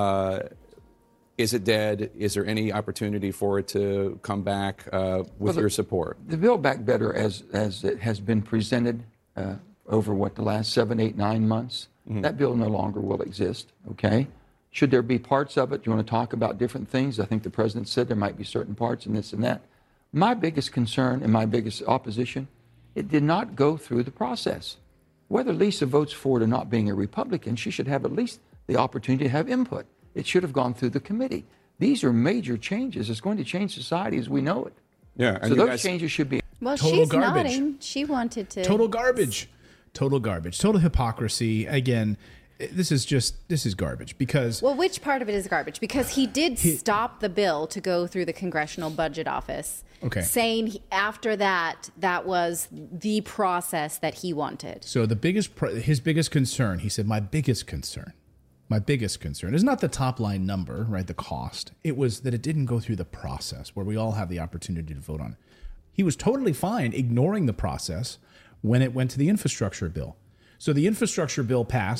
[SPEAKER 6] Is it dead? Is there any opportunity for it to come back with your support?
[SPEAKER 7] The Build Back Better, as it has been presented over the last 7, 8, 9 months, that bill no longer will exist, okay? Should there be parts of it? Do you want to talk about different things? I think the president said there might be certain parts and this and that. My biggest concern and my biggest opposition, it did not go through the process. Whether Lisa votes for it or not being a Republican, she should have at least the opportunity to have input. It should have gone through the committee. These are major changes. It's going to change society as we know it.
[SPEAKER 6] Yeah.
[SPEAKER 7] So those changes should be...
[SPEAKER 2] Well,
[SPEAKER 1] total
[SPEAKER 2] she's
[SPEAKER 1] garbage.
[SPEAKER 2] nodding. She wanted to...
[SPEAKER 1] Total garbage. Total garbage. Total hypocrisy. Again, this is garbage because...
[SPEAKER 2] Well, which part of it is garbage? Because he did stop the bill to go through the Congressional Budget Office.
[SPEAKER 1] Okay.
[SPEAKER 2] Saying after that was the process that he wanted.
[SPEAKER 1] So his biggest concern, he said, my biggest concern is not the top line number, right, the cost. It was that it didn't go through the process where we all have the opportunity to vote on it. He was totally fine ignoring the process when it went to the infrastructure bill. So the infrastructure bill passed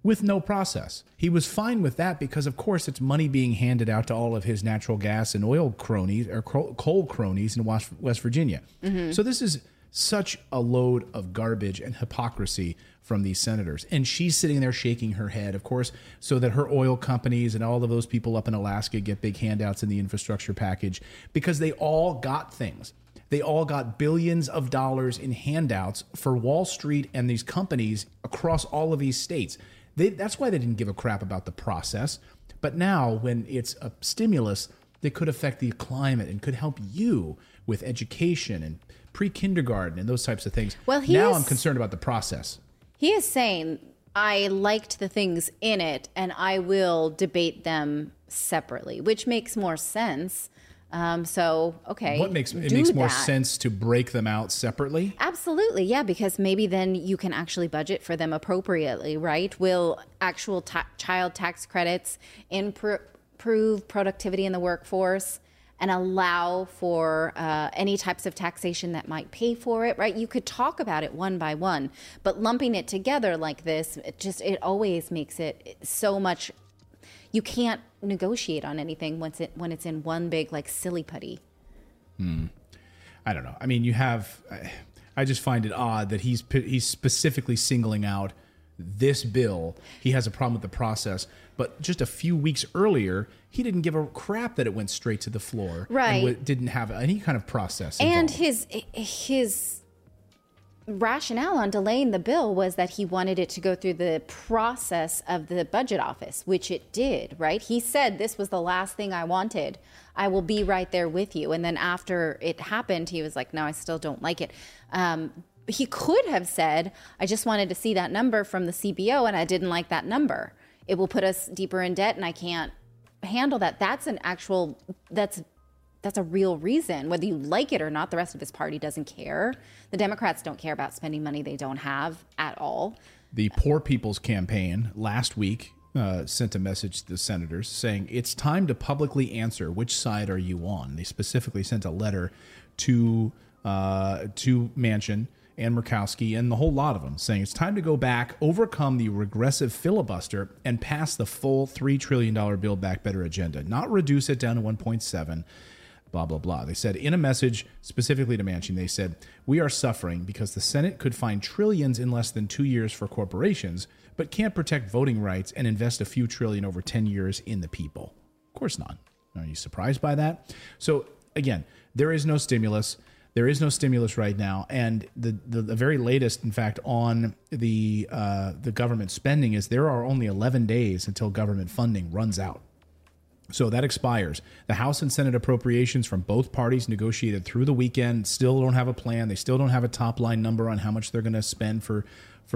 [SPEAKER 1] with no process. He was fine with that because, of course, it's money being handed out to all of his natural gas and oil cronies or coal cronies in West Virginia. So this is such a load of garbage and hypocrisy from these senators. And she's sitting there shaking her head, of course, so that her oil companies and all of those people up in Alaska get big handouts in the infrastructure package because they all got things. They all got billions of dollars in handouts for Wall Street and these companies across all of these states. That's why they didn't give a crap about the process. But now, when it's a stimulus that could affect the climate and could help you with education and pre-kindergarten and those types of things, now I'm concerned about the process.
[SPEAKER 2] He is saying, I liked the things in it, and I will debate them separately, which makes more sense. Okay.
[SPEAKER 1] What makes more sense to break them out separately?
[SPEAKER 2] Absolutely, yeah, because maybe then you can actually budget for them appropriately, right? Will actual child tax credits improve productivity in the workforce and allow for any types of taxation that might pay for it, right? You could talk about it one by one, but lumping it together like this, it always makes it so much. You can't negotiate on anything when it's in one big silly putty.
[SPEAKER 1] I don't know. I mean, I just find it odd that he's specifically singling out this bill. He has a problem with the process, but just a few weeks earlier, he didn't give a crap that it went straight to the floor,
[SPEAKER 2] right?
[SPEAKER 1] And didn't have any kind of process
[SPEAKER 2] and
[SPEAKER 1] involved.
[SPEAKER 2] his rationale on delaying the bill was that he wanted it to go through the process of the budget office, which it did, right? He said, this was the last thing I wanted. I will be right there with you. And then after it happened, he was like, no, I still don't like it. He could have said, I just wanted to see that number from the CBO and I didn't like that number. It will put us deeper in debt and I can't handle that. That's a real reason. Whether you like it or not, the rest of his party doesn't care. The Democrats don't care about spending money they don't have at all.
[SPEAKER 1] The Poor People's Campaign last week sent a message to the senators saying it's time to publicly answer which side are you on. They specifically sent a letter to Manchin and Murkowski and the whole lot of them saying it's time to go back, overcome the regressive filibuster, and pass the full $3 trillion Build Back Better agenda, not reduce it down to 1.7. Blah, blah, blah. They said in a message specifically to Manchin, they said, we are suffering because the Senate could find trillions in less than 2 years for corporations, but can't protect voting rights and invest a few trillion over 10 years in the people. Of course not. Are you surprised by that? So again, there is no stimulus. There is no stimulus right now. And the very latest, in fact, on the government spending is there are only 11 days until government funding runs out. So that expires. The House and Senate appropriations from both parties negotiated through the weekend still don't have a plan. They still don't have a top line number on how much they're going to spend for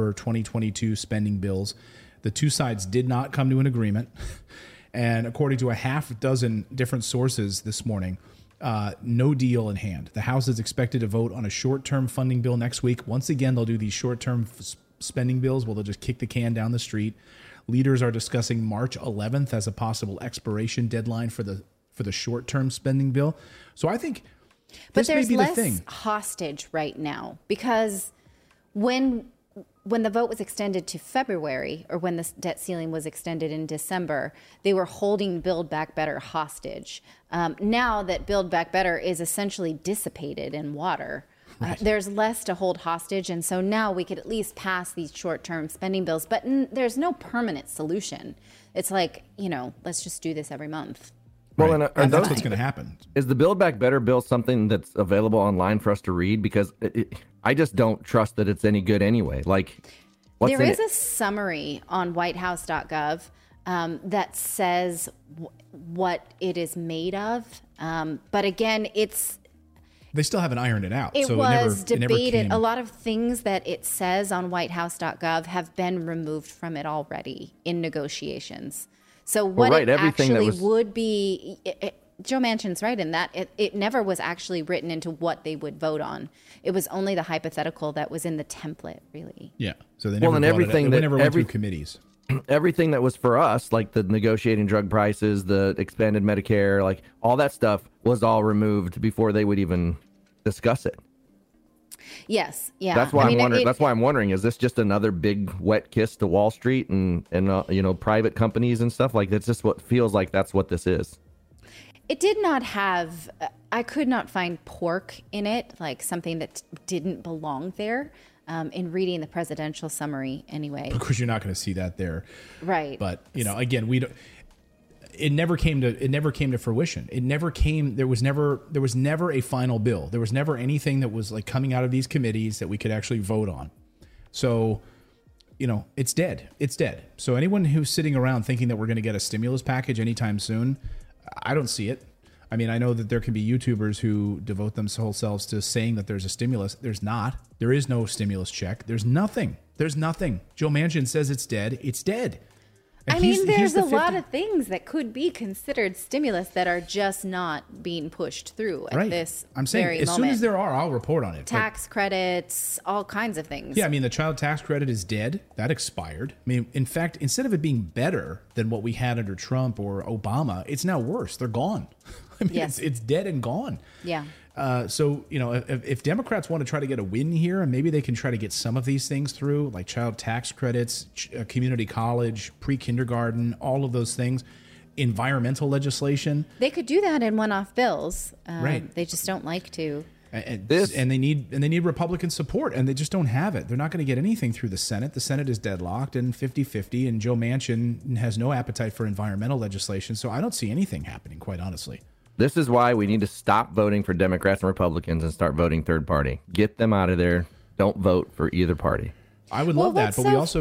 [SPEAKER 1] 2022 spending bills. The two sides did not come to an agreement. And according to a half dozen different sources this morning, no deal in hand. The House is expected to vote on a short-term funding bill next week. Once again, they'll do these short-term spending bills where they'll just kick the can down the street. Leaders are discussing March 11th as a possible expiration deadline for the short-term spending bill. So I think this may be the thing. But there's less
[SPEAKER 2] hostage right now because when the vote was extended to February, or when the debt ceiling was extended in December, they were holding Build Back Better hostage. Now that Build Back Better is essentially dissipated in water, right. There's less to hold hostage. And so now we could at least pass these short-term spending bills. But there's no permanent solution. It's like, let's just do this every month.
[SPEAKER 1] Well, right. And that's what's going to happen.
[SPEAKER 3] Is the Build Back Better bill something that's available online for us to read? Because I just don't trust that it's any good anyway.
[SPEAKER 2] There is a summary on whitehouse.gov that says what it is made of. But again,
[SPEAKER 1] they still haven't ironed it out.
[SPEAKER 2] It was debated. A lot of things that it says on whitehouse.gov have been removed from it already in negotiations. So what it actually would be, Joe Manchin's right in that it never was actually written into what they would vote on. It was only the hypothetical that was in the template, really.
[SPEAKER 1] Yeah. So they never went through committees.
[SPEAKER 3] Everything that was for us, like the negotiating drug prices, the expanded Medicare, all that stuff was all removed before they would even discuss it.
[SPEAKER 2] Yes. Yeah.
[SPEAKER 3] That's why I'm wondering.
[SPEAKER 2] It,
[SPEAKER 3] that's why I'm wondering: is this just another big wet kiss to Wall Street and private companies and stuff like that's just what feels like that's what this is.
[SPEAKER 2] It did not have. I could not find pork in it, like something that didn't belong there. In reading the presidential summary, anyway,
[SPEAKER 1] because you're not going to see that there,
[SPEAKER 2] right?
[SPEAKER 1] But again, we don't. It never came to fruition. It never came. There was never a final bill. There was never anything that was like coming out of these committees that we could actually vote on. So, it's dead. It's dead. So anyone who's sitting around thinking that we're going to get a stimulus package anytime soon, I don't see it. I mean, I know that there can be YouTubers who devote themselves to saying that there's a stimulus. There's not. There is no stimulus check. There's nothing. There's nothing. Joe Manchin says it's dead. It's dead.
[SPEAKER 2] And there's a lot of things that could be considered stimulus that are just not being pushed through at this
[SPEAKER 1] I'm saying,
[SPEAKER 2] very
[SPEAKER 1] as
[SPEAKER 2] moment.
[SPEAKER 1] soon as there are, I'll report on it.
[SPEAKER 2] Tax credits, all kinds of things.
[SPEAKER 1] Yeah, I mean, the child tax credit is dead. That expired. I mean, in fact, instead of it being better than what we had under Trump or Obama, it's now worse. They're gone. I mean,
[SPEAKER 2] yes.
[SPEAKER 1] it's dead and gone.
[SPEAKER 2] Yeah.
[SPEAKER 1] So, if Democrats want to try to get a win here, and maybe they can try to get some of these things through, like child tax credits, community college, pre-kindergarten, all of those things, environmental legislation.
[SPEAKER 2] They could do that in one-off bills.
[SPEAKER 1] Right.
[SPEAKER 2] They just don't like to.
[SPEAKER 1] And they need Republican support, and they just don't have it. They're not going to get anything through the Senate. The Senate is deadlocked and 50-50, and Joe Manchin has no appetite for environmental legislation. So I don't see anything happening, quite honestly.
[SPEAKER 3] This is why we need to stop voting for Democrats and Republicans and start voting third party. Get them out of there. Don't vote for either party.
[SPEAKER 1] I would love that, but we also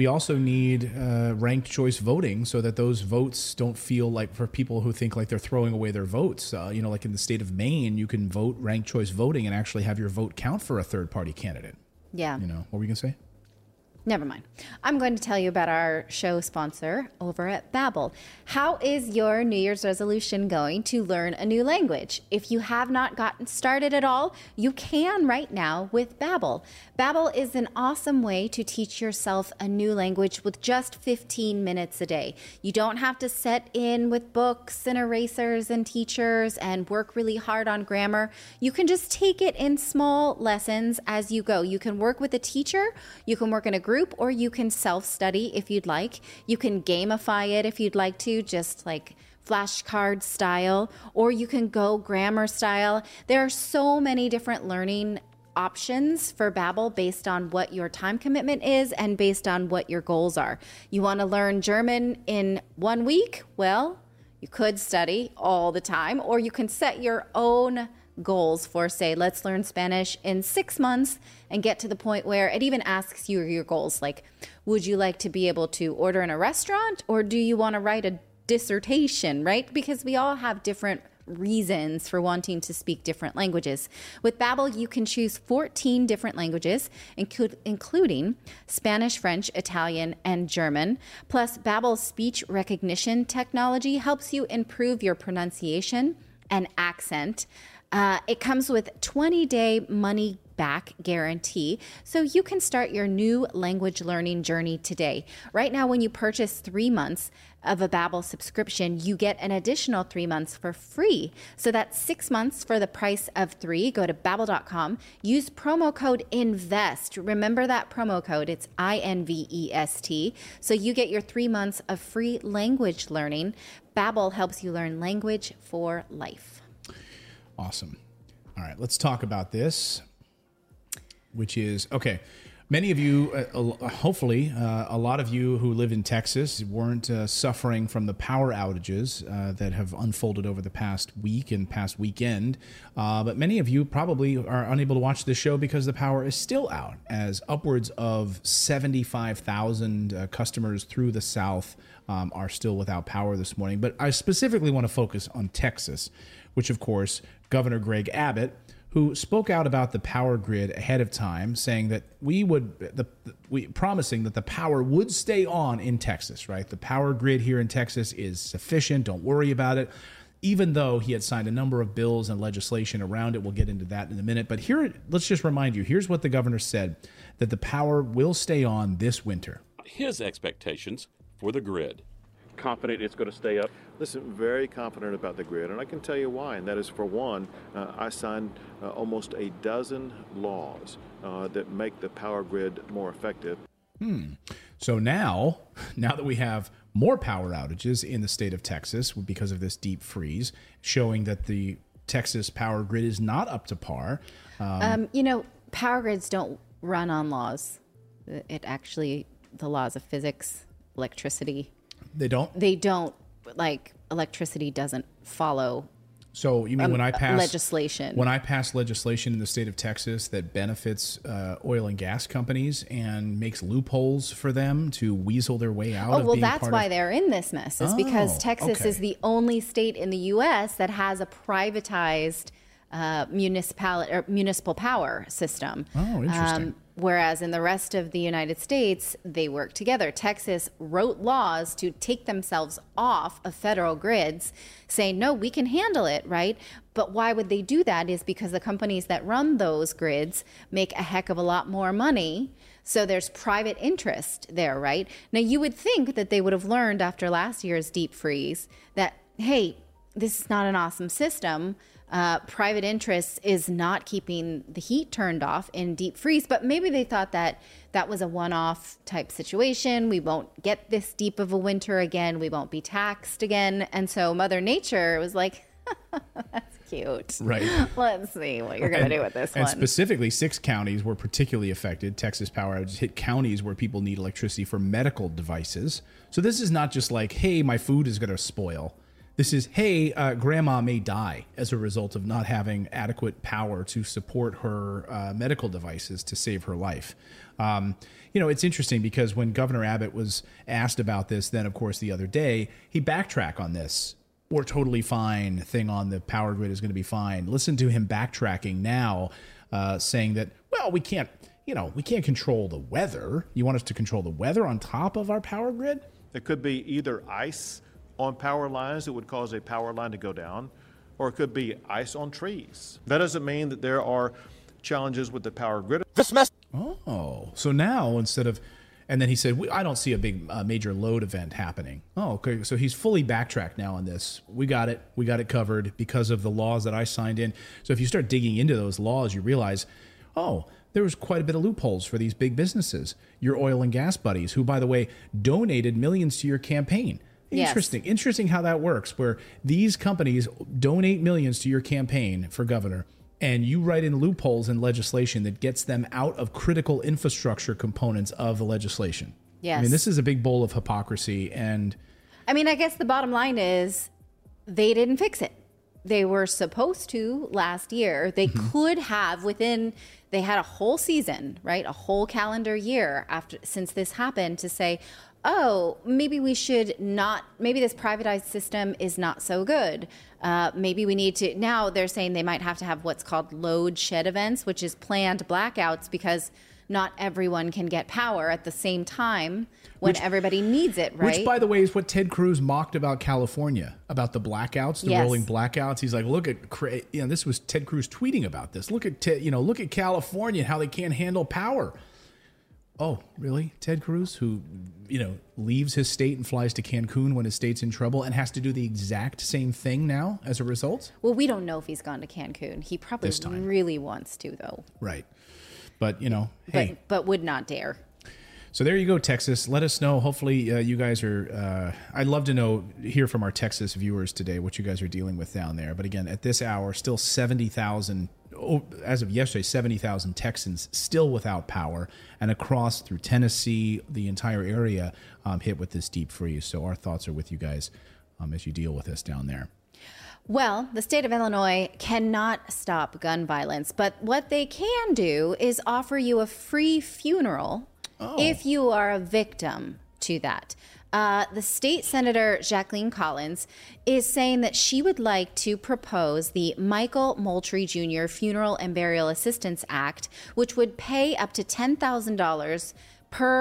[SPEAKER 1] need ranked choice voting so that those votes don't feel like for people who think like they're throwing away their votes. Like in the state of Maine, you can vote ranked choice voting and actually have your vote count for a third party candidate.
[SPEAKER 2] Yeah.
[SPEAKER 1] What were you gonna say?
[SPEAKER 2] Never mind. I'm going to tell you about our show sponsor over at Babbel. How is your New Year's resolution going to learn a new language? If you have not gotten started at all, you can right now with Babbel. Babbel is an awesome way to teach yourself a new language with just 15 minutes a day. You don't have to set in with books and erasers and teachers and work really hard on grammar. You can just take it in small lessons as you go. You can work with a teacher, you can work in a group, or you can self-study if you'd like. You can gamify it if you'd like to, just like flashcard style, or you can go grammar style. There are so many different learning options for Babbel based on what your time commitment is and based on what your goals are. You want to learn German in 1 week? Well, you could study all the time, or you can set your own goals for, say, let's learn Spanish in 6 months and get to the point where it even asks you your goals. Like, would you like to be able to order in a restaurant, or do you want to write a dissertation, right? Because we all have different reasons for wanting to speak different languages. With Babbel, you can choose 14 different languages, including Spanish, French, Italian, and German. Plus, Babbel's speech recognition technology helps you improve your pronunciation and accent. It comes with 20-day money-back guarantee, so you can start your new language learning journey today. Right now, when you purchase 3 months of a Babbel subscription, you get an additional 3 months for free. So that's 6 months for the price of 3. Go to Babbel.com. Use promo code INVEST. Remember that promo code. It's INVEST. So you get your 3 months of free language learning. Babbel helps you learn language for life.
[SPEAKER 1] Awesome. All right, let's talk about this, which is, okay, many of you, hopefully, a lot of you who live in Texas weren't suffering from the power outages that have unfolded over the past week and past weekend, but many of you probably are unable to watch this show because the power is still out, as upwards of 75,000 customers through the South are still without power this morning. But I specifically want to focus on Texas, which, of course, Governor Greg Abbott, who spoke out about the power grid ahead of time, saying that promising that the power would stay on in Texas, right? The power grid here in Texas is sufficient. Don't worry about it. Even though he had signed a number of bills and legislation around it. We'll get into that in a minute. But here, let's just remind you, here's what the governor said, that the power will stay on this winter.
[SPEAKER 8] His expectations for the grid.
[SPEAKER 9] Confident it's going to stay up?
[SPEAKER 8] Listen, very confident about the grid, and I can tell you why, and that is, for one, I signed almost a dozen laws that make the power grid more effective.
[SPEAKER 1] So now that we have more power outages in the state of Texas because of this deep freeze, showing that the Texas power grid is not up to par.
[SPEAKER 2] Power grids don't run on laws. It actually, the laws of physics, electricity.
[SPEAKER 1] They don't?
[SPEAKER 2] They don't. Like, electricity doesn't follow.
[SPEAKER 1] So you mean when I pass
[SPEAKER 2] legislation?
[SPEAKER 1] When I pass legislation in the state of Texas that benefits oil and gas companies and makes loopholes for them to weasel their way out?
[SPEAKER 2] Oh, well, that's why they're in this mess. Is because Texas is the only state in the U.S. that has a privatized municipal power system.
[SPEAKER 1] Oh, interesting.
[SPEAKER 2] Whereas in the rest of the United States, they work together. Texas wrote laws to take themselves off of federal grids, saying, no, we can handle it, right? But why would they do that is because the companies that run those grids make a heck of a lot more money. So there's private interest there, right? Now, you would think that they would have learned after last year's deep freeze that, hey, this is not an awesome system. Private interest is not keeping the heat turned off in deep freeze, but maybe they thought that that was a one-off type situation. We won't get this deep of a winter again. We won't be taxed again. And so Mother Nature was like, that's cute.
[SPEAKER 1] Right.
[SPEAKER 2] Let's see what you're going to do with this one.
[SPEAKER 1] And specifically, 6 counties were particularly affected. Texas power outages hit counties where people need electricity for medical devices. So this is not just like, hey, my food is going to spoil. This is, hey, grandma may die as a result of not having adequate power to support her medical devices to save her life. It's interesting because when Governor Abbott was asked about this, then, of course, the other day, he backtracked on this. We're totally fine thing on the power grid is going to be fine. Listen to him backtracking now, saying that, well, we can't control the weather. You want us to control the weather on top of our power grid?
[SPEAKER 8] There could be either ice on power lines that would cause a power line to go down, or it could be ice on trees. That doesn't mean that there are challenges with the power grid.
[SPEAKER 1] So now instead of, and then he said, I don't see a big major load event happening. Oh, okay. So he's fully backtracked now on this. We got it covered because of the laws that I signed in. So if you start digging into those laws, you realize, there was quite a bit of loopholes for these big businesses, your oil and gas buddies, who, by the way, donated millions to your campaign. Interesting how that works, where these companies donate millions to your campaign for governor, and you write in loopholes in legislation that gets them out of critical infrastructure components of the legislation.
[SPEAKER 2] Yes.
[SPEAKER 1] I mean, this is a big bowl of hypocrisy. And
[SPEAKER 2] I mean, I guess the bottom line is they didn't fix it. They were supposed to last year. They could have they had a whole season, right? A whole calendar year since this happened to say, maybe we should not, maybe this privatized system is not so good. Maybe we need to, now they're saying they might have to have what's called load shed events, which is planned blackouts because not everyone can get power at the same time when everybody needs it, right?
[SPEAKER 1] Which, by the way, is what Ted Cruz mocked about California, about the blackouts, the rolling blackouts. He's like, look at, this was Ted Cruz tweeting about this. Look at California, how they can't handle power. Oh, really? Ted Cruz, who, leaves his state and flies to Cancun when his state's in trouble and has to do the exact same thing now as a result?
[SPEAKER 2] Well, we don't know if he's gone to Cancun. He probably really wants to, though.
[SPEAKER 1] Right. But, hey.
[SPEAKER 2] But would not dare.
[SPEAKER 1] So there you go, Texas. Let us know. Hopefully you guys are, I'd love to hear from our Texas viewers today what you guys are dealing with down there. But again, at this hour, still 70,000, as of yesterday, 70,000 Texans still without power, and across through Tennessee, the entire area hit with this deep freeze. So our thoughts are with you guys as you deal with this down there.
[SPEAKER 2] Well, the state of Illinois cannot stop gun violence, but what they can do is offer you a free funeral if you are a victim to that. The state senator, Jacqueline Collins, is saying that she would like to propose the Michael Moultrie Jr. Funeral and Burial Assistance Act, which would pay up to $10,000 per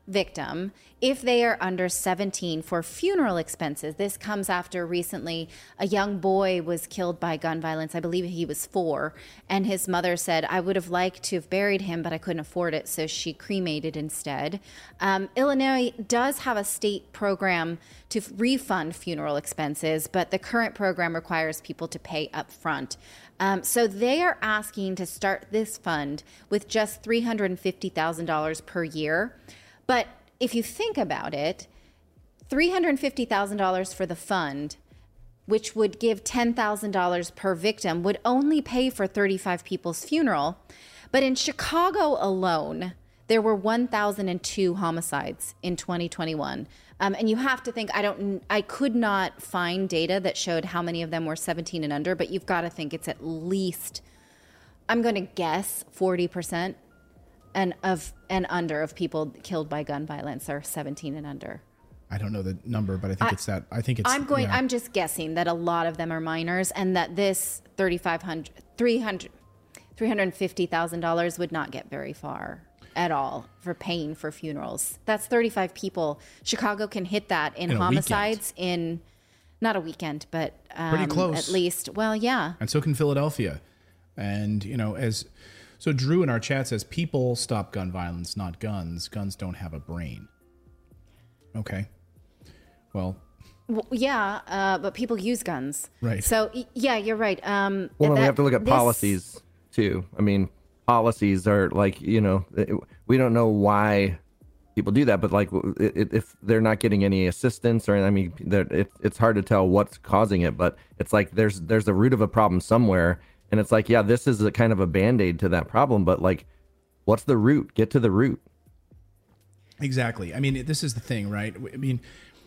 [SPEAKER 2] victim if they are under 17 for funeral expenses. This comes after recently a young boy was killed by gun violence. I believe he was 4. And his mother said, I would have liked to have buried him, but I couldn't afford it. So she cremated instead. Illinois does have a state program to refund funeral expenses, but the current program requires people to pay up front. So they are asking to start this fund with just $350,000 per year. But if you think about it, $350,000 for the fund, which would give $10,000 per victim, would only pay for 35 people's funeral. But in Chicago alone, there were 1,002 homicides in 2021. And you have to think, I could not find data that showed how many of them were 17 and under, but you've got to think it's at least, I'm going to guess 40% and under of people killed by gun violence are 17 and under.
[SPEAKER 1] I don't know the number, but I think it's that. I think it's.
[SPEAKER 2] I'm just guessing that a lot of them are minors, and that this $350,000 would not get very far at all for paying for funerals. That's 35 people. Chicago can hit that in homicides in not a weekend, but
[SPEAKER 1] pretty close
[SPEAKER 2] at least. Well, yeah.
[SPEAKER 1] And so can Philadelphia. And so Drew in our chat says, people stop gun violence, not guns. Guns don't have a brain. Okay. Well,
[SPEAKER 2] yeah, but people use guns.
[SPEAKER 1] Right.
[SPEAKER 2] So, yeah, you're right.
[SPEAKER 3] Well, we have to look at policies, too. I mean, policies are like, we don't know why people do that, but like if they're not getting any assistance or, I mean, it's hard to tell what's causing it, but it's like there's a root of a problem somewhere. And it's like, yeah, this is a kind of a Band-Aid to that problem, but like, what's the root? Get to the root.
[SPEAKER 1] Exactly. I mean, this is the thing, right? I mean,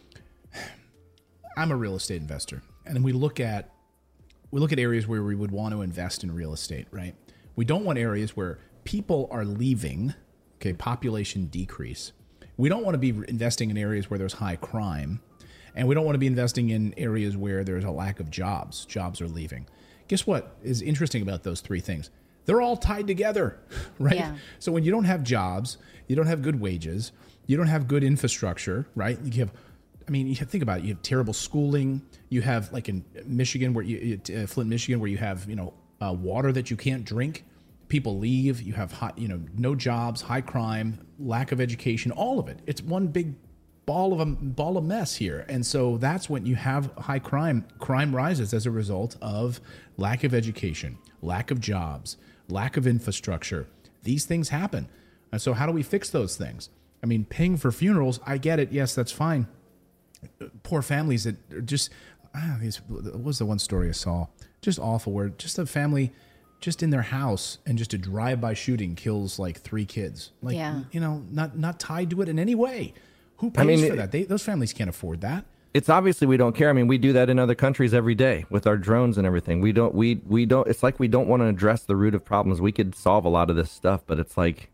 [SPEAKER 1] I'm a real estate investor, and we look at areas where we would want to invest in real estate, right? We don't want areas where people are leaving, okay, population decrease. We don't want to be investing in areas where there's high crime, and we don't want to be investing in areas where there's a lack of jobs. Jobs are leaving. Guess what is interesting about those three things? They're all tied together, right? Yeah. So when you don't have jobs, you don't have good wages, you don't have good infrastructure, right? You think about it. You have terrible schooling. You have, like in Michigan, Flint, Michigan, where you have, water that you can't drink. People leave. You have no jobs, high crime, lack of education, all of it. It's one big ball of mess here. And so that's when you have high crime. Crime rises as a result of lack of education, lack of jobs, lack of infrastructure. These things happen. And so how do we fix those things? I mean, paying for funerals, I get it. Yes, that's fine. Poor families that are just, what was the one story I saw? Just awful, where just a family just in their house and just a drive-by shooting kills like 3 kids. Like, not tied to it in any way. Who pays for that? Those families can't afford that.
[SPEAKER 3] It's obviously we don't care. I mean, we do that in other countries every day with our drones and everything. We don't. It's like we don't want to address the root of problems. We could solve a lot of this stuff, but it's like,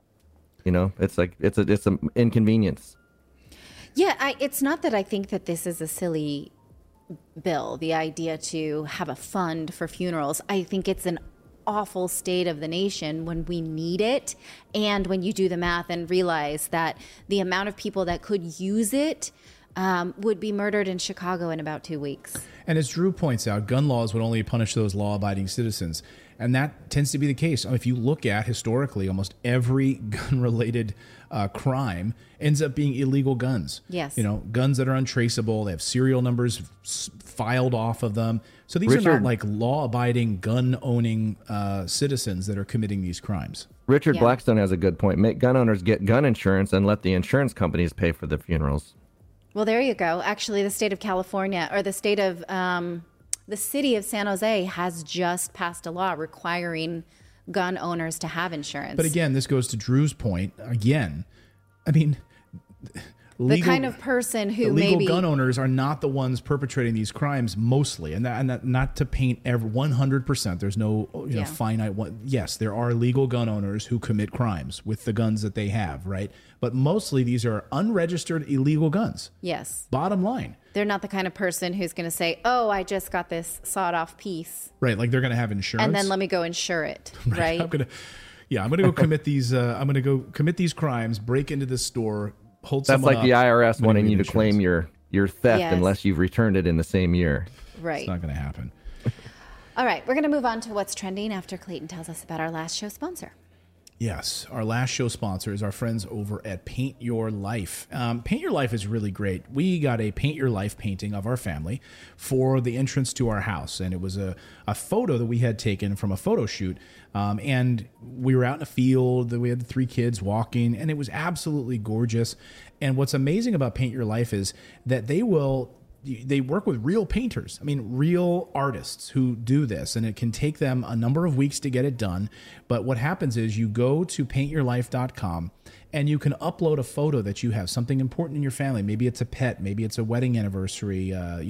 [SPEAKER 3] it's an inconvenience.
[SPEAKER 2] Yeah, it's not that I think that this is a silly bill, the idea to have a fund for funerals. I think it's an awful state of the nation when we need it, and when you do the math and realize that the amount of people that could use it would be murdered in Chicago in about 2 weeks.
[SPEAKER 1] And as Drew points out, gun laws would only punish those law-abiding citizens. And that tends to be the case. If you look at historically, almost every gun-related crime ends up being illegal guns.
[SPEAKER 2] Yes.
[SPEAKER 1] Guns that are untraceable. They have serial numbers filed off of them. So these are not like law-abiding, gun-owning citizens that are committing these crimes.
[SPEAKER 3] Richard Blackstone has a good point. Make gun owners get gun insurance and let the insurance companies pay for the funerals.
[SPEAKER 2] Well, there you go. Actually, the state of California, or the state of the city of San Jose, has just passed a law requiring gun owners to have insurance.
[SPEAKER 1] But again, this goes to Drew's point. Again, I mean,
[SPEAKER 2] the kind of person who
[SPEAKER 1] legal gun owners are not the ones perpetrating these crimes mostly, and that not to paint 100%. There's no finite one. Yes, there are legal gun owners who commit crimes with the guns that they have, right? But mostly these are unregistered illegal guns.
[SPEAKER 2] Yes.
[SPEAKER 1] Bottom line.
[SPEAKER 2] They're not the kind of person who's going to say, "Oh, I just got this sawed-off piece."
[SPEAKER 1] Right, like they're going to have insurance,
[SPEAKER 2] and then let me go insure it. Right.
[SPEAKER 1] I'm going to go commit these. I'm going to go commit these crimes. Break into this store. hold
[SPEAKER 3] That's
[SPEAKER 1] someone
[SPEAKER 3] like the
[SPEAKER 1] up
[SPEAKER 3] IRS
[SPEAKER 1] when
[SPEAKER 3] wanting
[SPEAKER 1] read
[SPEAKER 3] you to claim
[SPEAKER 1] insurance.
[SPEAKER 3] your theft
[SPEAKER 2] Yes.
[SPEAKER 3] unless you've returned it in the same year.
[SPEAKER 2] Right.
[SPEAKER 1] It's not going to happen.
[SPEAKER 2] All right, we're going to move on to what's trending after Clayton tells us about our last show sponsor.
[SPEAKER 1] Yes, our last show sponsor is our friends over at Paint Your Life. Paint Your Life is really great. We got a Paint Your Life painting of our family for the entrance to our house, and it was a photo that we had taken from a photo shoot. And we were out in a field. We had the 3 kids walking, and it was absolutely gorgeous. And what's amazing about Paint Your Life is that they work with real painters. I mean, real artists who do this, and it can take them a number of weeks to get it done. But what happens is you go to paintyourlife.com and you can upload a photo that you have, something important in your family. Maybe it's a pet, maybe it's a wedding anniversary,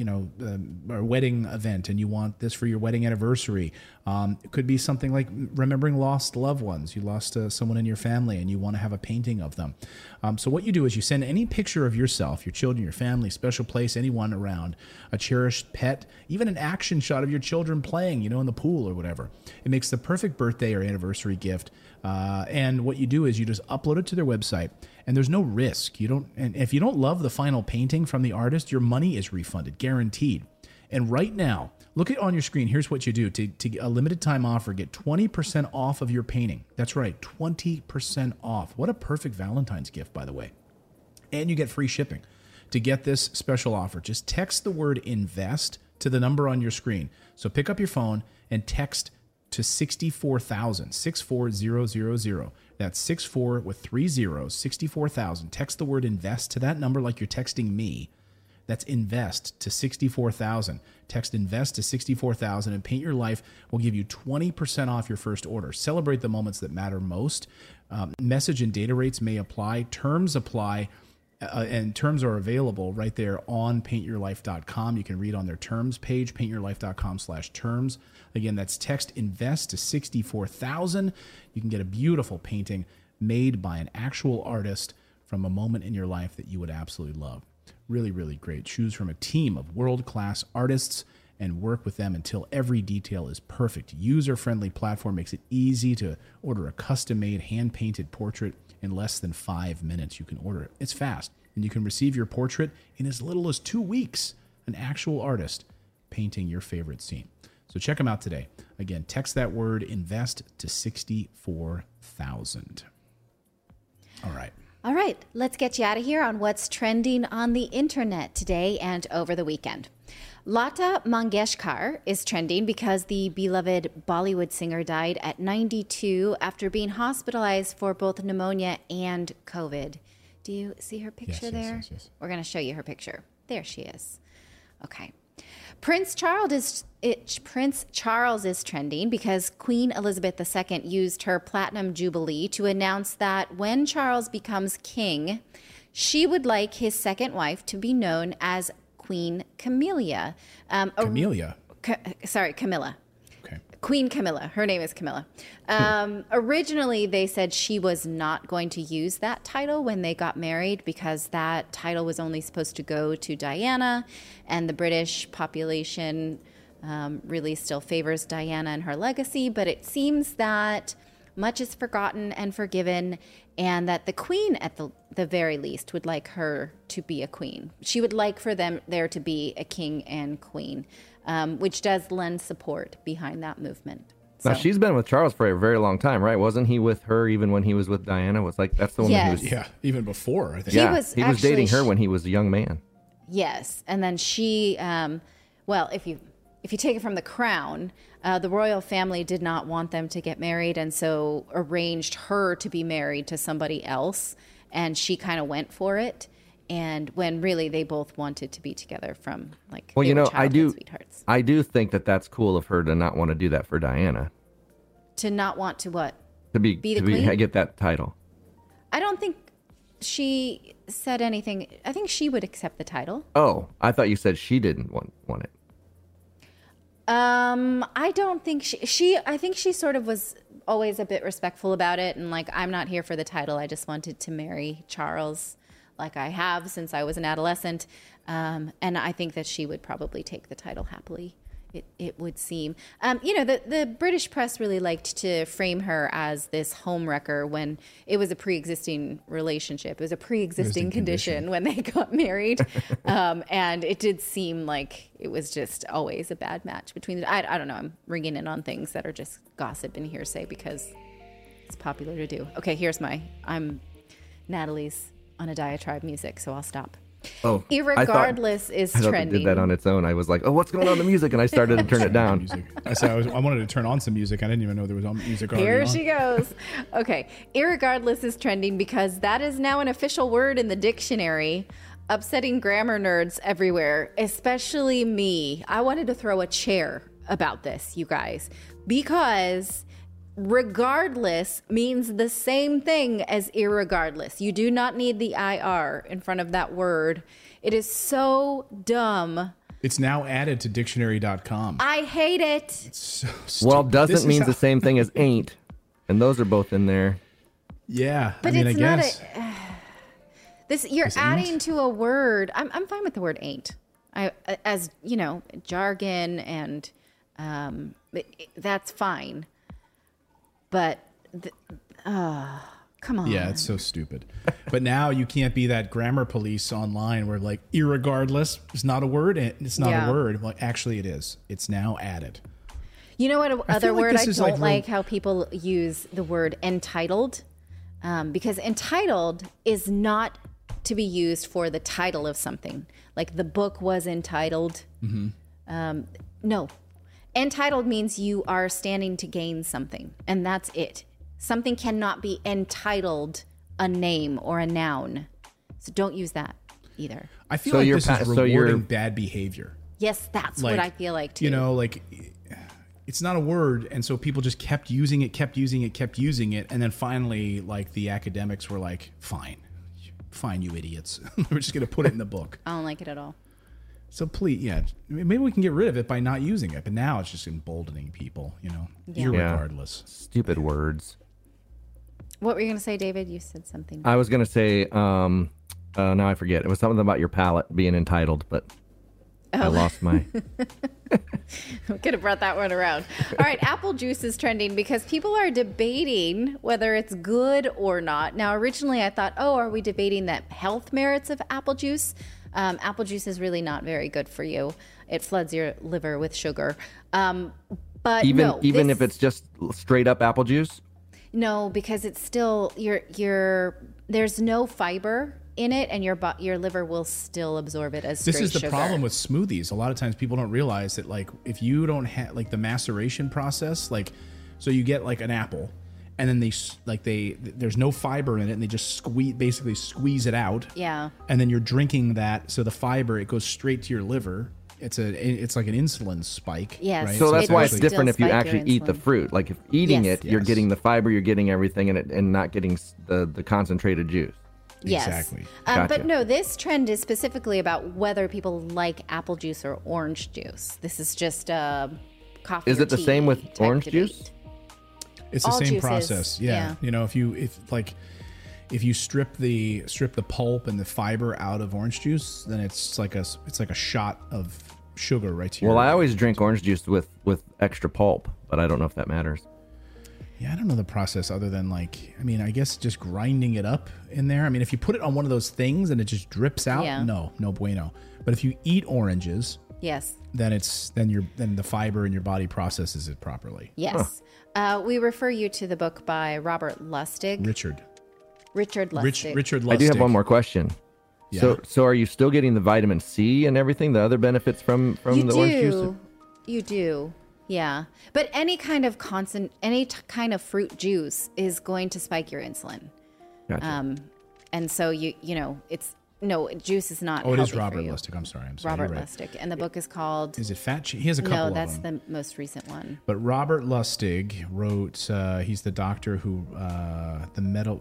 [SPEAKER 1] or wedding event, and you want this for your wedding anniversary. It could be something like remembering lost loved ones. You lost someone in your family and you want to have a painting of them. So what you do is you send any picture of yourself, your children, your family, special place, anyone around, a cherished pet, even an action shot of your children playing, in the pool or whatever. It makes the perfect birthday or anniversary gift. And what you do is you just upload it to their website, and there's no risk. And if you don't love the final painting from the artist, your money is refunded, guaranteed. And right now, look at on your screen. Here's what you do to a limited time offer. Get 20% off of your painting. That's right, 20% off. What a perfect Valentine's gift, by the way. And you get free shipping. To get this special offer, just text the word INVEST to the number on your screen. So pick up your phone and text to 64,000, 64000. That's 64 with 3 zeros, 64,000. Text the word INVEST to that number like you're texting me. That's INVEST to 64,000. Text INVEST to 64,000, and Paint Your Life will give you 20% off your first order. Celebrate the moments that matter most. Message and data rates may apply. Terms apply. And terms are available right there on paintyourlife.com. You can read on their terms page, paintyourlife.com/terms. Again, that's text INVEST to 64,000. You can get a beautiful painting made by an actual artist from a moment in your life that you would absolutely love. Really, really great. Choose from a team of world-class artists and work with them until every detail is perfect. User-friendly platform makes it easy to order a custom-made, hand-painted portrait in less than 5 minutes. You can order it. It's fast, and you can receive your portrait in as little as 2 weeks. An actual artist painting your favorite scene. So check them out today. Again, text that word INVEST to 64,000. All right.
[SPEAKER 2] All right, let's get you out of here on what's trending on the internet today and over the weekend. Lata Mangeshkar is trending because the beloved Bollywood singer died at 92 after being hospitalized for both pneumonia and COVID. Do you see her picture there?
[SPEAKER 1] Yes.
[SPEAKER 2] We're going to show you her picture. There she is. Okay. Prince Charles is trending because Queen Elizabeth II used her Platinum Jubilee to announce that when Charles becomes king, she would like his second wife to be known as Queen Camilla.
[SPEAKER 1] Camilla?
[SPEAKER 2] Camilla.
[SPEAKER 1] Okay.
[SPEAKER 2] Queen Camilla. Her name is Camilla. Originally, they said she was not going to use that title when they got married because that title was only supposed to go to Diana, and the British population really still favors Diana and her legacy. But it seems that much is forgotten and forgiven, and that the Queen, at the very least, would like her to be a queen. She would like for there to be a king and queen, which does lend support behind that movement.
[SPEAKER 3] Now,
[SPEAKER 2] So-
[SPEAKER 3] she's been with Charles for a very long time, right? Wasn't he with her even when he was with Diana? That's the one that he was.
[SPEAKER 2] Yes.
[SPEAKER 1] Yeah, even before, I think.
[SPEAKER 2] He
[SPEAKER 3] Yeah,
[SPEAKER 2] was
[SPEAKER 3] he was
[SPEAKER 2] actually
[SPEAKER 3] dating her when he was a young man.
[SPEAKER 2] Yes, and then she, if you take it from the crown, the royal family did not want them to get married, and so arranged her to be married to somebody else, and she kind of went for it. And when really they both wanted to be together from
[SPEAKER 3] Well,
[SPEAKER 2] they were
[SPEAKER 3] I
[SPEAKER 2] childhood sweethearts.
[SPEAKER 3] I do think that that's cool of her to not want to do that for Diana,
[SPEAKER 2] To not want to what?
[SPEAKER 3] to
[SPEAKER 2] Be the queen?
[SPEAKER 3] get that title.
[SPEAKER 2] I don't think she said anything. I think she would accept the title.
[SPEAKER 3] Oh, I thought you said she didn't want it.
[SPEAKER 2] I don't think I think she sort of was always a bit respectful about it, and I'm not here for the title. I just wanted to marry Charles, like I have since I was an adolescent. And I think that she would probably take the title happily it would seem. The British press really liked to frame her as this homewrecker when it was a pre-existing relationship. It was a pre-existing condition when they got married. And it did seem like it was just always a bad match between the, I don't know. I'm ringing in on things that are just gossip and hearsay because it's popular to do. Okay, I'm Natalie's on a diatribe music, so I'll stop.
[SPEAKER 3] Oh,
[SPEAKER 2] Irregardless is
[SPEAKER 3] I thought
[SPEAKER 2] trending.
[SPEAKER 3] they did that on its own. I was like, oh, what's going on in the music? And I started to turn it down.
[SPEAKER 1] Music. I wanted to turn on some music. I didn't even know there was music already
[SPEAKER 2] Here
[SPEAKER 1] on.
[SPEAKER 2] she goes. Okay. Irregardless is trending because that is now an official word in the dictionary, upsetting grammar nerds everywhere, especially me. I wanted to throw a chair about this, you guys, because regardless means the same thing as irregardless. You do not need the IR in front of that word. It is so dumb.
[SPEAKER 1] It's now added to dictionary.com.
[SPEAKER 2] I hate it.
[SPEAKER 1] It's so stupid.
[SPEAKER 3] Well, doesn't mean the same thing as ain't. And those are both in there.
[SPEAKER 1] Yeah.
[SPEAKER 2] But
[SPEAKER 1] I
[SPEAKER 2] it's
[SPEAKER 1] guess.
[SPEAKER 2] You're
[SPEAKER 1] Is
[SPEAKER 2] adding
[SPEAKER 1] ain't?
[SPEAKER 2] to a word. I'm fine with the word ain't. As jargon and that's fine. But come on.
[SPEAKER 1] Yeah, it's so stupid. But now you can't be that grammar police online where like irregardless is not a word. It's not a word. Well, actually, it is. It's now added.
[SPEAKER 2] You know what other
[SPEAKER 1] like
[SPEAKER 2] word
[SPEAKER 1] this
[SPEAKER 2] I
[SPEAKER 1] is
[SPEAKER 2] don't
[SPEAKER 1] like
[SPEAKER 2] like how people use the word entitled, because entitled is not to be used for the title of something. Like the book was entitled. No. Entitled means you are standing to gain something, and that's it. Something cannot be entitled a name or a noun. So don't use that either.
[SPEAKER 1] I feel
[SPEAKER 3] So
[SPEAKER 1] like
[SPEAKER 3] you're
[SPEAKER 1] this
[SPEAKER 3] pa-
[SPEAKER 1] is
[SPEAKER 3] so
[SPEAKER 1] rewarding
[SPEAKER 3] you're-
[SPEAKER 1] bad behavior.
[SPEAKER 2] Yes, that's what I feel like too.
[SPEAKER 1] You know, like it's not a word, and so people just kept using it, and then finally, like the academics were like, "Fine, you idiots. We're just going to put it in the book."
[SPEAKER 2] I don't like it at all.
[SPEAKER 1] So please, maybe we can get rid of it by not using it. But now it's just emboldening people, irregardless.
[SPEAKER 3] Stupid words.
[SPEAKER 2] What were you going to say, David? You said something.
[SPEAKER 3] I was going to say, now I forget. It was something about your palate being entitled, but I lost my...
[SPEAKER 2] We could have brought that one around. All right, apple juice is trending because people are debating whether it's good or not. Now, originally I thought, are we debating the health merits of apple juice? Apple juice is really not very good for you. It floods your liver with sugar. But
[SPEAKER 3] even if it's just straight up apple juice?
[SPEAKER 2] No, because it's still there's no fiber in it, and your liver will still absorb it as straight
[SPEAKER 1] This is the
[SPEAKER 2] sugar.
[SPEAKER 1] problem with smoothies. A lot of times people don't realize that, like, if you don't have like the maceration process, like, so you get like an apple, and then there's no fiber in it, and they just basically squeeze it out.
[SPEAKER 2] Yeah.
[SPEAKER 1] And then you're drinking that, so the fiber, it goes straight to your liver. It's like an insulin spike.
[SPEAKER 2] Yes.
[SPEAKER 1] Right?
[SPEAKER 3] So that's
[SPEAKER 2] It
[SPEAKER 3] why
[SPEAKER 2] will
[SPEAKER 3] it's
[SPEAKER 2] still
[SPEAKER 3] different if you
[SPEAKER 2] spike your
[SPEAKER 3] actually eat the
[SPEAKER 2] insulin.
[SPEAKER 3] fruit. Like if eating
[SPEAKER 2] Yes.
[SPEAKER 3] it, you're
[SPEAKER 1] Yes.
[SPEAKER 3] getting the fiber, you're getting everything in it, and not getting the concentrated juice.
[SPEAKER 2] Yes.
[SPEAKER 1] Exactly.
[SPEAKER 3] Gotcha.
[SPEAKER 2] But no, this trend is specifically about whether people like apple juice or orange juice. This is just coffee.
[SPEAKER 3] Is
[SPEAKER 2] or
[SPEAKER 3] it the
[SPEAKER 2] tea
[SPEAKER 3] same with
[SPEAKER 2] type
[SPEAKER 3] orange
[SPEAKER 2] debate.
[SPEAKER 3] juice?
[SPEAKER 1] It's the
[SPEAKER 2] All
[SPEAKER 1] same
[SPEAKER 2] juices,
[SPEAKER 1] process. Yeah.
[SPEAKER 2] yeah.
[SPEAKER 1] If you strip the pulp and the fiber out of orange juice, then it's like a shot of sugar right to your
[SPEAKER 3] Well, I always drink orange juice with extra pulp, but I don't know if that matters.
[SPEAKER 1] Yeah, I don't know the process other than I guess just grinding it up in there. I mean, if you put it on one of those things and it just drips out,
[SPEAKER 2] Yeah.
[SPEAKER 1] no bueno. But if you eat oranges,
[SPEAKER 2] Yes.
[SPEAKER 1] then the fiber in your body processes it properly.
[SPEAKER 2] Yes. We refer you to the book by Robert Lustig.
[SPEAKER 1] Richard
[SPEAKER 2] Lustig.
[SPEAKER 1] Richard Lustig.
[SPEAKER 3] I do have one more question.
[SPEAKER 1] Yeah.
[SPEAKER 3] So are you still getting the vitamin C and everything, the other benefits from the orange juice?
[SPEAKER 2] You do. Yeah. But any kind of fruit juice is going to spike your insulin.
[SPEAKER 3] Gotcha.
[SPEAKER 2] And so juice is not
[SPEAKER 1] Oh, it is
[SPEAKER 2] healthy
[SPEAKER 1] Robert
[SPEAKER 2] for you.
[SPEAKER 1] Lustig. I'm sorry.
[SPEAKER 2] Robert
[SPEAKER 1] You're right.
[SPEAKER 2] Lustig. And the book is called...
[SPEAKER 1] Is it Fat Chance? He has a couple
[SPEAKER 2] No,
[SPEAKER 1] of
[SPEAKER 2] that's
[SPEAKER 1] them.
[SPEAKER 2] the most recent one.
[SPEAKER 1] But Robert Lustig wrote, he's the doctor who, the metal...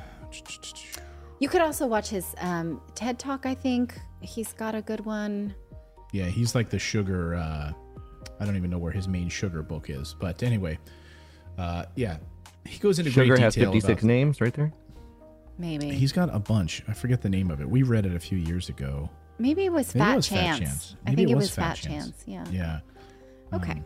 [SPEAKER 2] You could also watch his TED Talk, I think. He's got a good one.
[SPEAKER 1] Yeah, he's like the sugar, I don't even know where his main sugar book is. But anyway, yeah, he goes into
[SPEAKER 3] Sugar
[SPEAKER 1] great
[SPEAKER 3] has
[SPEAKER 1] detail
[SPEAKER 3] 56
[SPEAKER 1] about,
[SPEAKER 3] names right there.
[SPEAKER 2] Maybe.
[SPEAKER 1] He's got a bunch. I forget the name of it. We read it a few years ago.
[SPEAKER 2] Maybe it was
[SPEAKER 1] Maybe
[SPEAKER 2] Fat
[SPEAKER 1] it was
[SPEAKER 2] Chance.
[SPEAKER 1] Fat Chance.
[SPEAKER 2] I think it was Fat Chance. Yeah.
[SPEAKER 1] Yeah.
[SPEAKER 2] Okay.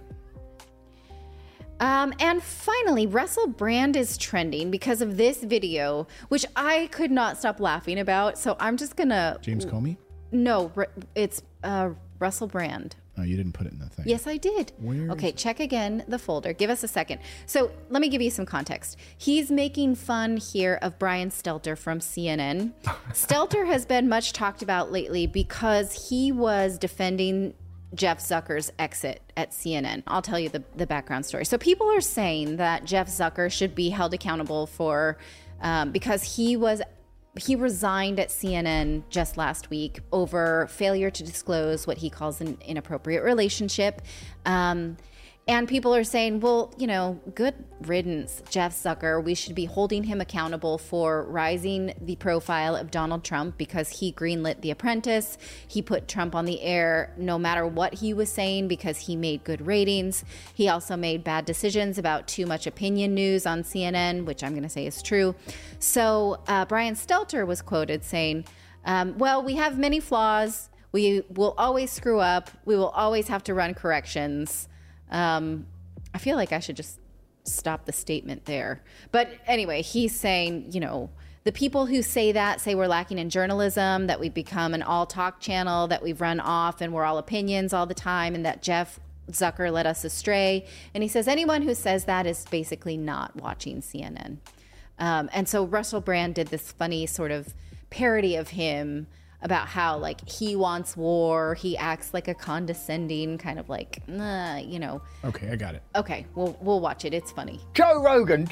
[SPEAKER 2] And finally, Russell Brand is trending because of this video, which I could not stop laughing about. So I'm just going to...
[SPEAKER 1] James Comey?
[SPEAKER 2] No, it's Russell Brand.
[SPEAKER 1] Oh, you didn't put it in the thing.
[SPEAKER 2] Yes, I did. Okay, check again the folder. Give us a second. So let me give you some context. He's making fun here of Brian Stelter from CNN. Stelter has been much talked about lately because he was defending Jeff Zucker's exit at CNN. I'll tell you the background story. So people are saying that Jeff Zucker should be held accountable for because he resigned at CNN just last week over failure to disclose what he calls an inappropriate relationship. And people are saying, well, good riddance, Jeff Zucker. We should be holding him accountable for rising the profile of Donald Trump because he greenlit The Apprentice. He put Trump on the air no matter what he was saying because he made good ratings. He also made bad decisions about too much opinion news on CNN, which I'm going to say is true. So Brian Stelter was quoted saying, well, we have many flaws. We will always screw up. We will always have to run corrections. I feel like I should just stop the statement there. But anyway, he's saying, the people who say that say we're lacking in journalism, that we've become an all-talk channel, that we've run off and we're all opinions all the time, and that Jeff Zucker led us astray. And he says anyone who says that is basically not watching CNN. And so Russell Brand did this funny sort of parody of him about how he wants war. He acts like a condescending kind of
[SPEAKER 1] Okay, I got it.
[SPEAKER 2] Okay, we'll watch it. It's funny.
[SPEAKER 9] Joe Rogan.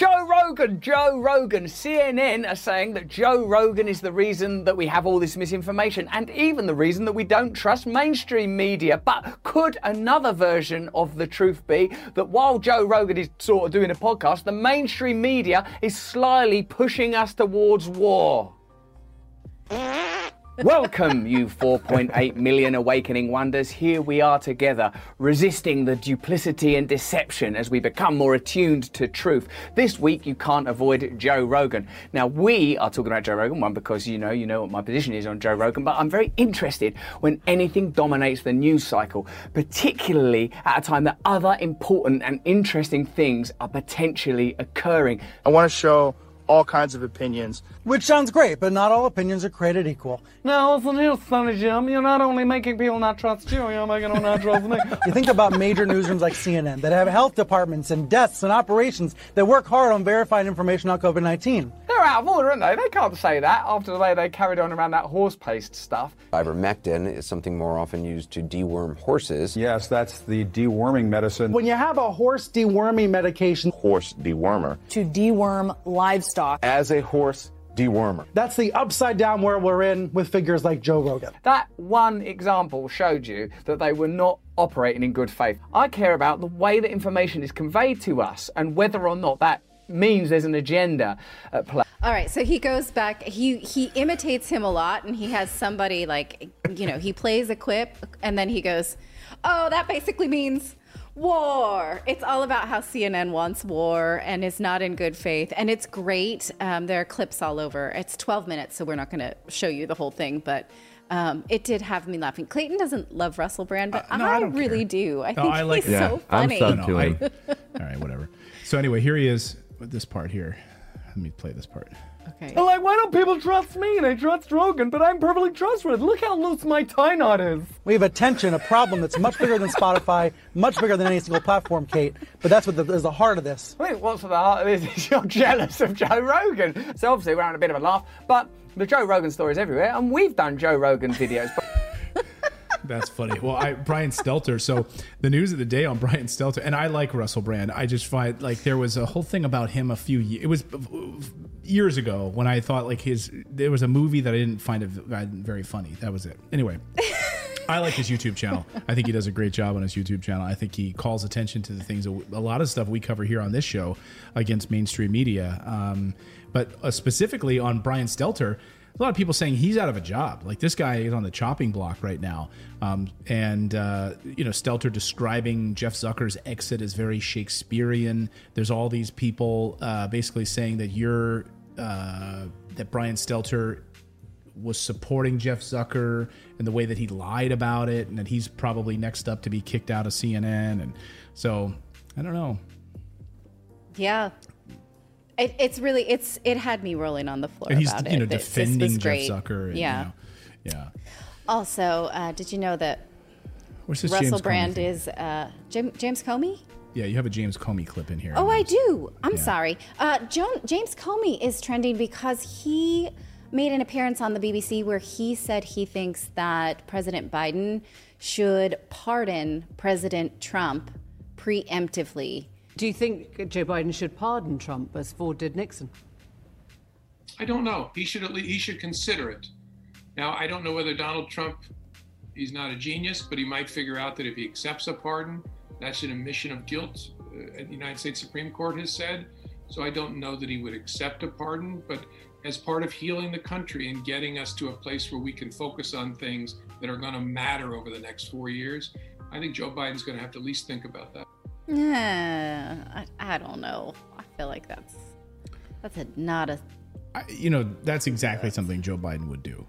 [SPEAKER 9] CNN are saying that Joe Rogan is the reason that we have all this misinformation and even the reason that we don't trust mainstream media. But could another version of the truth be that while Joe Rogan is sort of doing a podcast, the mainstream media is slyly pushing us towards war? Welcome, you 4.8 million awakening wonders. Here we are together, resisting the duplicity and deception as we become more attuned to truth. This week, you can't avoid Joe Rogan. Now, we are talking about Joe Rogan, one, because you know what my position is on Joe Rogan, but I'm very interested when anything dominates the news cycle, particularly at a time that other important and interesting things are potentially occurring.
[SPEAKER 10] I want to show all kinds of opinions.
[SPEAKER 11] Which sounds great, but not all opinions are created equal.
[SPEAKER 9] No, listen here, Sonny Jim. You're not only making people not trust you, you're making them not trust me.
[SPEAKER 11] You think about major newsrooms like CNN that have health departments and desks and operations that work hard on verifying information on COVID-19.
[SPEAKER 9] They're out of order, aren't they? They can't say that after the way they carried on around that horse paste stuff.
[SPEAKER 12] Ivermectin is something more often used to deworm horses.
[SPEAKER 13] Yes, that's the deworming medicine.
[SPEAKER 11] When you have a horse deworming medication,
[SPEAKER 12] Horse dewormer.
[SPEAKER 14] To deworm livestock.
[SPEAKER 12] As a horse dewormer.
[SPEAKER 11] That's the upside down world we're in with figures like Joe Rogan.
[SPEAKER 9] That one example showed you that they were not operating in good faith. I care about the way that information is conveyed to us and whether or not that means there's an agenda at play.
[SPEAKER 2] All right, so he goes back. He imitates him a lot, and he has somebody he plays a clip, and then he goes, "Oh, that basically means war." It's all about how CNN wants war and is not in good faith, and it's great. There are clips all over. It's 12 minutes, so we're not going to show you the whole thing, but it did have me laughing. Clayton doesn't love Russell Brand, but I really do. I think he's so funny.
[SPEAKER 3] I'm subbed to him.
[SPEAKER 1] All right, whatever. So anyway, here he is with this part here. Let me play this part.
[SPEAKER 2] Okay.
[SPEAKER 9] Why don't people trust me? They trust Rogan, but I'm perfectly trustworthy. Look how loose my tie knot is.
[SPEAKER 11] We have a problem that's much bigger than Spotify, much bigger than any single platform, Kate. But that's what is the heart of this.
[SPEAKER 9] I think what's at the heart of this is you're jealous of Joe Rogan. So obviously we're having a bit of a laugh, but the Joe Rogan story is everywhere, and we've done Joe Rogan videos.
[SPEAKER 1] That's funny. Well, Brian Stelter. So the news of the day on Brian Stelter, and I like Russell Brand. I just find there was a whole thing about him it was years ago when I thought there was a movie that I didn't find very funny. That was it. Anyway, I like his YouTube channel. I think he does a great job on his YouTube channel. I think he calls attention to the things, a lot of stuff we cover here on this show against mainstream media. But specifically on Brian Stelter, a lot of people saying he's out of a job. This guy is on the chopping block right now. Stelter describing Jeff Zucker's exit as very Shakespearean. There's all these people basically saying that that Brian Stelter was supporting Jeff Zucker and the way that he lied about it, and that he's probably next up to be kicked out of CNN. And so, I don't know.
[SPEAKER 2] Yeah. It had me rolling on the floor
[SPEAKER 1] And he's,
[SPEAKER 2] about
[SPEAKER 1] you know,
[SPEAKER 2] it.
[SPEAKER 1] defending
[SPEAKER 2] This was
[SPEAKER 1] Jeff
[SPEAKER 2] great.
[SPEAKER 1] Zucker. And,
[SPEAKER 2] Yeah.
[SPEAKER 1] You know, yeah.
[SPEAKER 2] Also, did you know that
[SPEAKER 1] What's this
[SPEAKER 2] Russell
[SPEAKER 1] James Comey
[SPEAKER 2] Brand
[SPEAKER 1] thing?
[SPEAKER 2] is James Comey?
[SPEAKER 1] Yeah, you have a James Comey clip in here.
[SPEAKER 2] Oh, I do. I'm
[SPEAKER 1] Yeah.
[SPEAKER 2] sorry. James Comey is trending because he made an appearance on the BBC where he said he thinks that President Biden should pardon President Trump preemptively.
[SPEAKER 15] Do you think Joe Biden should pardon Trump as Ford did Nixon?
[SPEAKER 16] I don't know. He should consider it. Now, I don't know whether Donald Trump, he's not a genius, but he might figure out that if he accepts a pardon, that's an admission of guilt, the United States Supreme Court has said. So I don't know that he would accept a pardon, but as part of healing the country and getting us to a place where we can focus on things that are going to matter over the next 4 years, I think Joe Biden's going to have to at least think about that.
[SPEAKER 2] I don't know. I feel like that's not a.
[SPEAKER 1] You know, that's exactly something Joe Biden would do.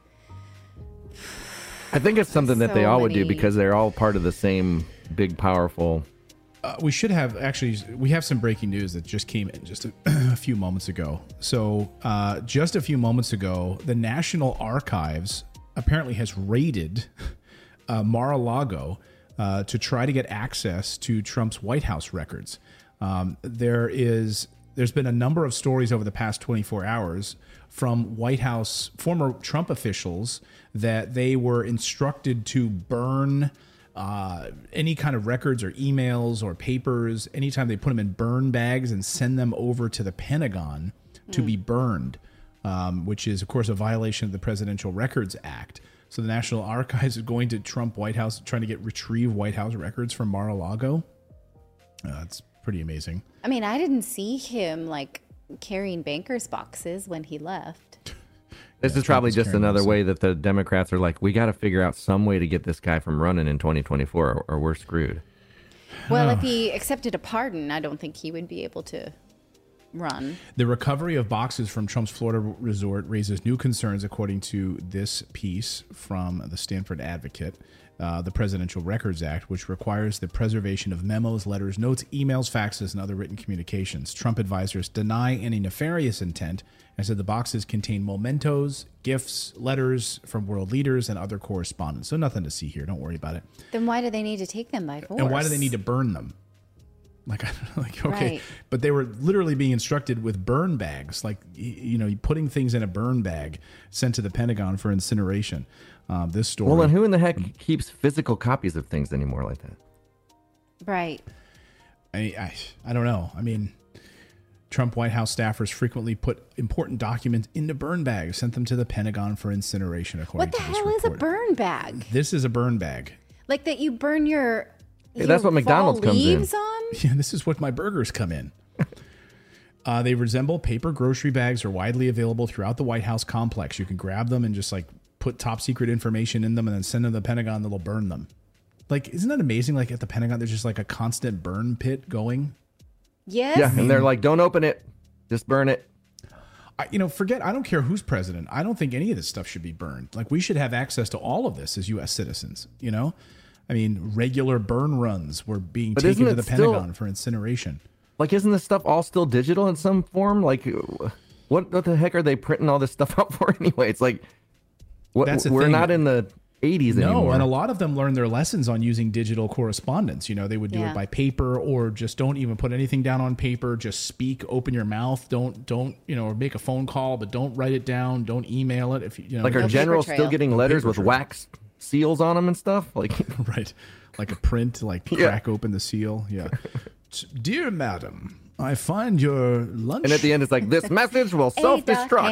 [SPEAKER 3] I think it's something that they
[SPEAKER 2] So
[SPEAKER 3] all would do
[SPEAKER 2] many-
[SPEAKER 3] because they're all part of the same big, powerful.
[SPEAKER 1] We should have we have some breaking news that just came in just a few moments ago. So just a few moments ago, the National Archives apparently has raided Mar-a-Lago to try to get access to Trump's White House records. There's been a number of stories over the past 24 hours from White House former Trump officials that they were instructed to burn any kind of records or emails or papers anytime they put them in burn bags and send them over to the Pentagon to be burned, which is, of course, a violation of the Presidential Records Act. So the National Archives is going to Trump White House trying to retrieve White House records from Mar-a-Lago. It's pretty amazing.
[SPEAKER 2] I mean, I didn't see him like carrying bankers boxes when he left.
[SPEAKER 3] This is probably just another way that the Democrats are like, we got to figure out some way to get this guy from running in 2024 or we're screwed.
[SPEAKER 2] Well, if he accepted a pardon, I don't think he would be able to run.
[SPEAKER 1] The recovery of boxes from Trump's Florida resort raises new concerns, according to this piece from the Stanford Advocate. The Presidential Records Act, which requires the preservation of memos, letters, notes, emails, faxes, and other written communications. Trump advisors deny any nefarious intent and said the boxes contain mementos, gifts, letters from world leaders, and other correspondence. So nothing to see here. Don't worry about it.
[SPEAKER 2] Then why do they need to take them by force?
[SPEAKER 1] And why do they need to burn them? Like, I don't know, like, okay,
[SPEAKER 2] Right.
[SPEAKER 1] but they were literally being instructed with burn bags, like, you know, putting things in a burn bag sent to the Pentagon for incineration. This story.
[SPEAKER 3] Well, and who in the heck keeps physical copies of things anymore like that?
[SPEAKER 2] Right.
[SPEAKER 1] I don't know. I mean, Trump White House staffers frequently put important documents into burn bags, sent them to the Pentagon for incineration, according
[SPEAKER 2] What the
[SPEAKER 1] to this
[SPEAKER 2] hell is a
[SPEAKER 1] report.
[SPEAKER 2] burn bag?
[SPEAKER 1] This is a burn bag.
[SPEAKER 2] Like that you burn your
[SPEAKER 3] Hey, that's what McDonald's
[SPEAKER 2] fall
[SPEAKER 3] comes in.
[SPEAKER 2] leaves on?
[SPEAKER 1] Yeah, this is what my burgers come in. They resemble paper grocery bags, are widely available throughout the White House complex. You can grab them and just like put top secret information in them and then send them to the Pentagon. They'll burn them. Like, isn't that amazing? Like at the Pentagon, there's just like a constant burn pit going.
[SPEAKER 2] Yes.
[SPEAKER 3] Yeah, and they're like, don't open it, just burn it.
[SPEAKER 1] I don't care who's president. I don't think any of this stuff should be burned. Like, we should have access to all of this as U.S. citizens, you know? I mean, regular burn runs were being
[SPEAKER 3] But
[SPEAKER 1] taken
[SPEAKER 3] isn't
[SPEAKER 1] to
[SPEAKER 3] it
[SPEAKER 1] the
[SPEAKER 3] still-
[SPEAKER 1] Pentagon for incineration.
[SPEAKER 3] Like, isn't this stuff all still digital in some form? Like, what the heck are they printing all this stuff out for anyway? It's like,
[SPEAKER 1] That's the
[SPEAKER 3] we're
[SPEAKER 1] thing.
[SPEAKER 3] not in the 80s
[SPEAKER 1] No,
[SPEAKER 3] anymore.
[SPEAKER 1] and a lot of them learned their lessons on using digital correspondence. You know, they would do
[SPEAKER 2] Yeah.
[SPEAKER 1] it by paper or just don't even put anything down on paper. Just speak, open your mouth. Don't, or make a phone call, but don't write it down. Don't email it. If you know,
[SPEAKER 3] Like, are
[SPEAKER 2] No
[SPEAKER 3] generals
[SPEAKER 2] paper
[SPEAKER 3] still
[SPEAKER 2] trail.
[SPEAKER 3] getting
[SPEAKER 1] No
[SPEAKER 3] letters
[SPEAKER 1] paper
[SPEAKER 3] with
[SPEAKER 1] trail.
[SPEAKER 3] wax seals on them and stuff? Like,
[SPEAKER 1] right, like a print, like
[SPEAKER 3] Yeah.
[SPEAKER 1] crack open the seal. Yeah, dear madam, I find your lunch.
[SPEAKER 3] and at the end, it's like, this message will self-destruct.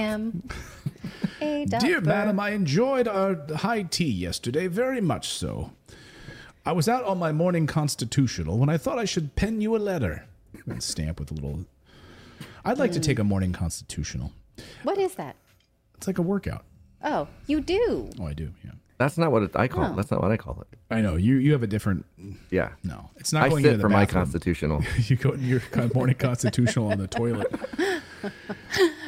[SPEAKER 1] Dear madam, I enjoyed our high tea yesterday, very much so. I was out on my morning constitutional when I thought I should pen you a letter. And stamp with a little. I'd like to take a morning constitutional.
[SPEAKER 2] What is that?
[SPEAKER 1] It's like a workout.
[SPEAKER 2] Oh, you do.
[SPEAKER 1] Oh, I do. Yeah.
[SPEAKER 3] That's not what I call
[SPEAKER 2] Oh.
[SPEAKER 3] it. That's not what I call it.
[SPEAKER 1] I know you have a different.
[SPEAKER 3] Yeah.
[SPEAKER 1] No, it's not
[SPEAKER 3] I
[SPEAKER 1] going
[SPEAKER 3] sit
[SPEAKER 1] into the
[SPEAKER 3] for my
[SPEAKER 1] bathroom.
[SPEAKER 3] constitutional.
[SPEAKER 1] You go in your morning constitutional on the toilet.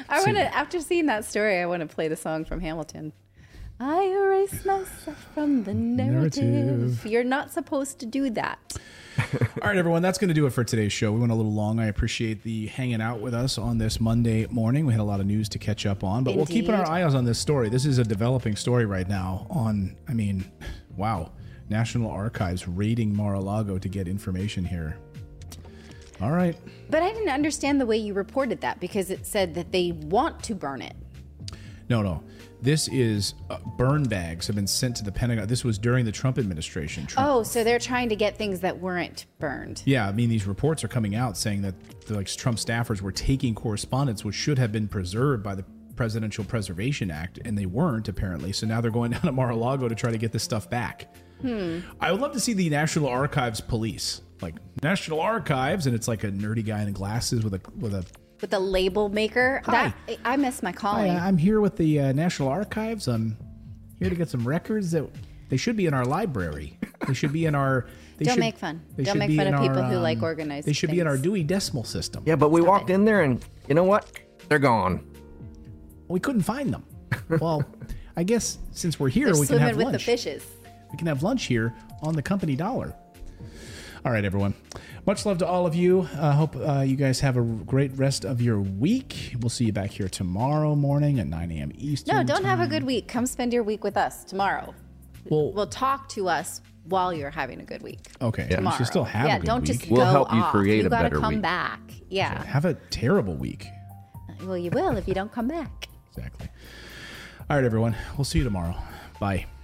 [SPEAKER 2] I want to, after seeing that story, I want to play the song from Hamilton. I erase myself from the narrative. You're not supposed to do that.
[SPEAKER 1] All right, everyone, that's going to do it for today's show. We went a little long. I appreciate the hanging out with us on this Monday morning. We had a lot of news to catch up on, but we'll keep our eyes on this story. This is a developing story right now on, wow, National Archives raiding Mar-a-Lago to get information here. All right.
[SPEAKER 2] But I didn't understand the way you reported that because it said that they want to burn it.
[SPEAKER 1] No. This is burn bags have been sent to the Pentagon. This was during the Trump administration.
[SPEAKER 2] So they're trying to get things that weren't burned.
[SPEAKER 1] Yeah, these reports are coming out saying that Trump staffers were taking correspondence which should have been preserved by the Presidential Preservation Act, and they weren't, apparently. So now they're going down to Mar-a-Lago to try to get this stuff back. I would love to see the National Archives police. Like, National Archives, and it's like a nerdy guy in glasses with
[SPEAKER 2] a label maker.
[SPEAKER 1] Hi.
[SPEAKER 2] I miss my calling.
[SPEAKER 1] Hi, I'm here with the National Archives. I'm here to get some records that they should be in our library. They should be in our.
[SPEAKER 2] Don't make fun. Don't make fun of people who like organized.
[SPEAKER 1] They should be in our Dewey Decimal System.
[SPEAKER 3] Yeah, but we walked in there, and you know what? They're gone.
[SPEAKER 1] We couldn't find them. Well, I guess since we're here,
[SPEAKER 2] They're
[SPEAKER 1] we can have
[SPEAKER 2] with
[SPEAKER 1] lunch.
[SPEAKER 2] The fishes.
[SPEAKER 1] We can have lunch here on the company dollar. All right, everyone. Much love to all of you. Hope you guys have a great rest of your week. We'll see you back here tomorrow morning at 9 a.m. Eastern.
[SPEAKER 2] No, don't have a good week. Come spend your week with us tomorrow. We'll talk to us while you're having a good week.
[SPEAKER 1] Okay.
[SPEAKER 2] Tomorrow.
[SPEAKER 1] You should still have a good
[SPEAKER 2] don't
[SPEAKER 1] week.
[SPEAKER 2] just
[SPEAKER 3] We'll
[SPEAKER 2] go
[SPEAKER 3] help you
[SPEAKER 2] off.
[SPEAKER 3] create a better
[SPEAKER 2] You gotta come
[SPEAKER 3] week.
[SPEAKER 2] back. Yeah.
[SPEAKER 1] Have a terrible week.
[SPEAKER 2] Well, you will if you don't come back.
[SPEAKER 1] Exactly. All right, everyone. We'll see you tomorrow. Bye.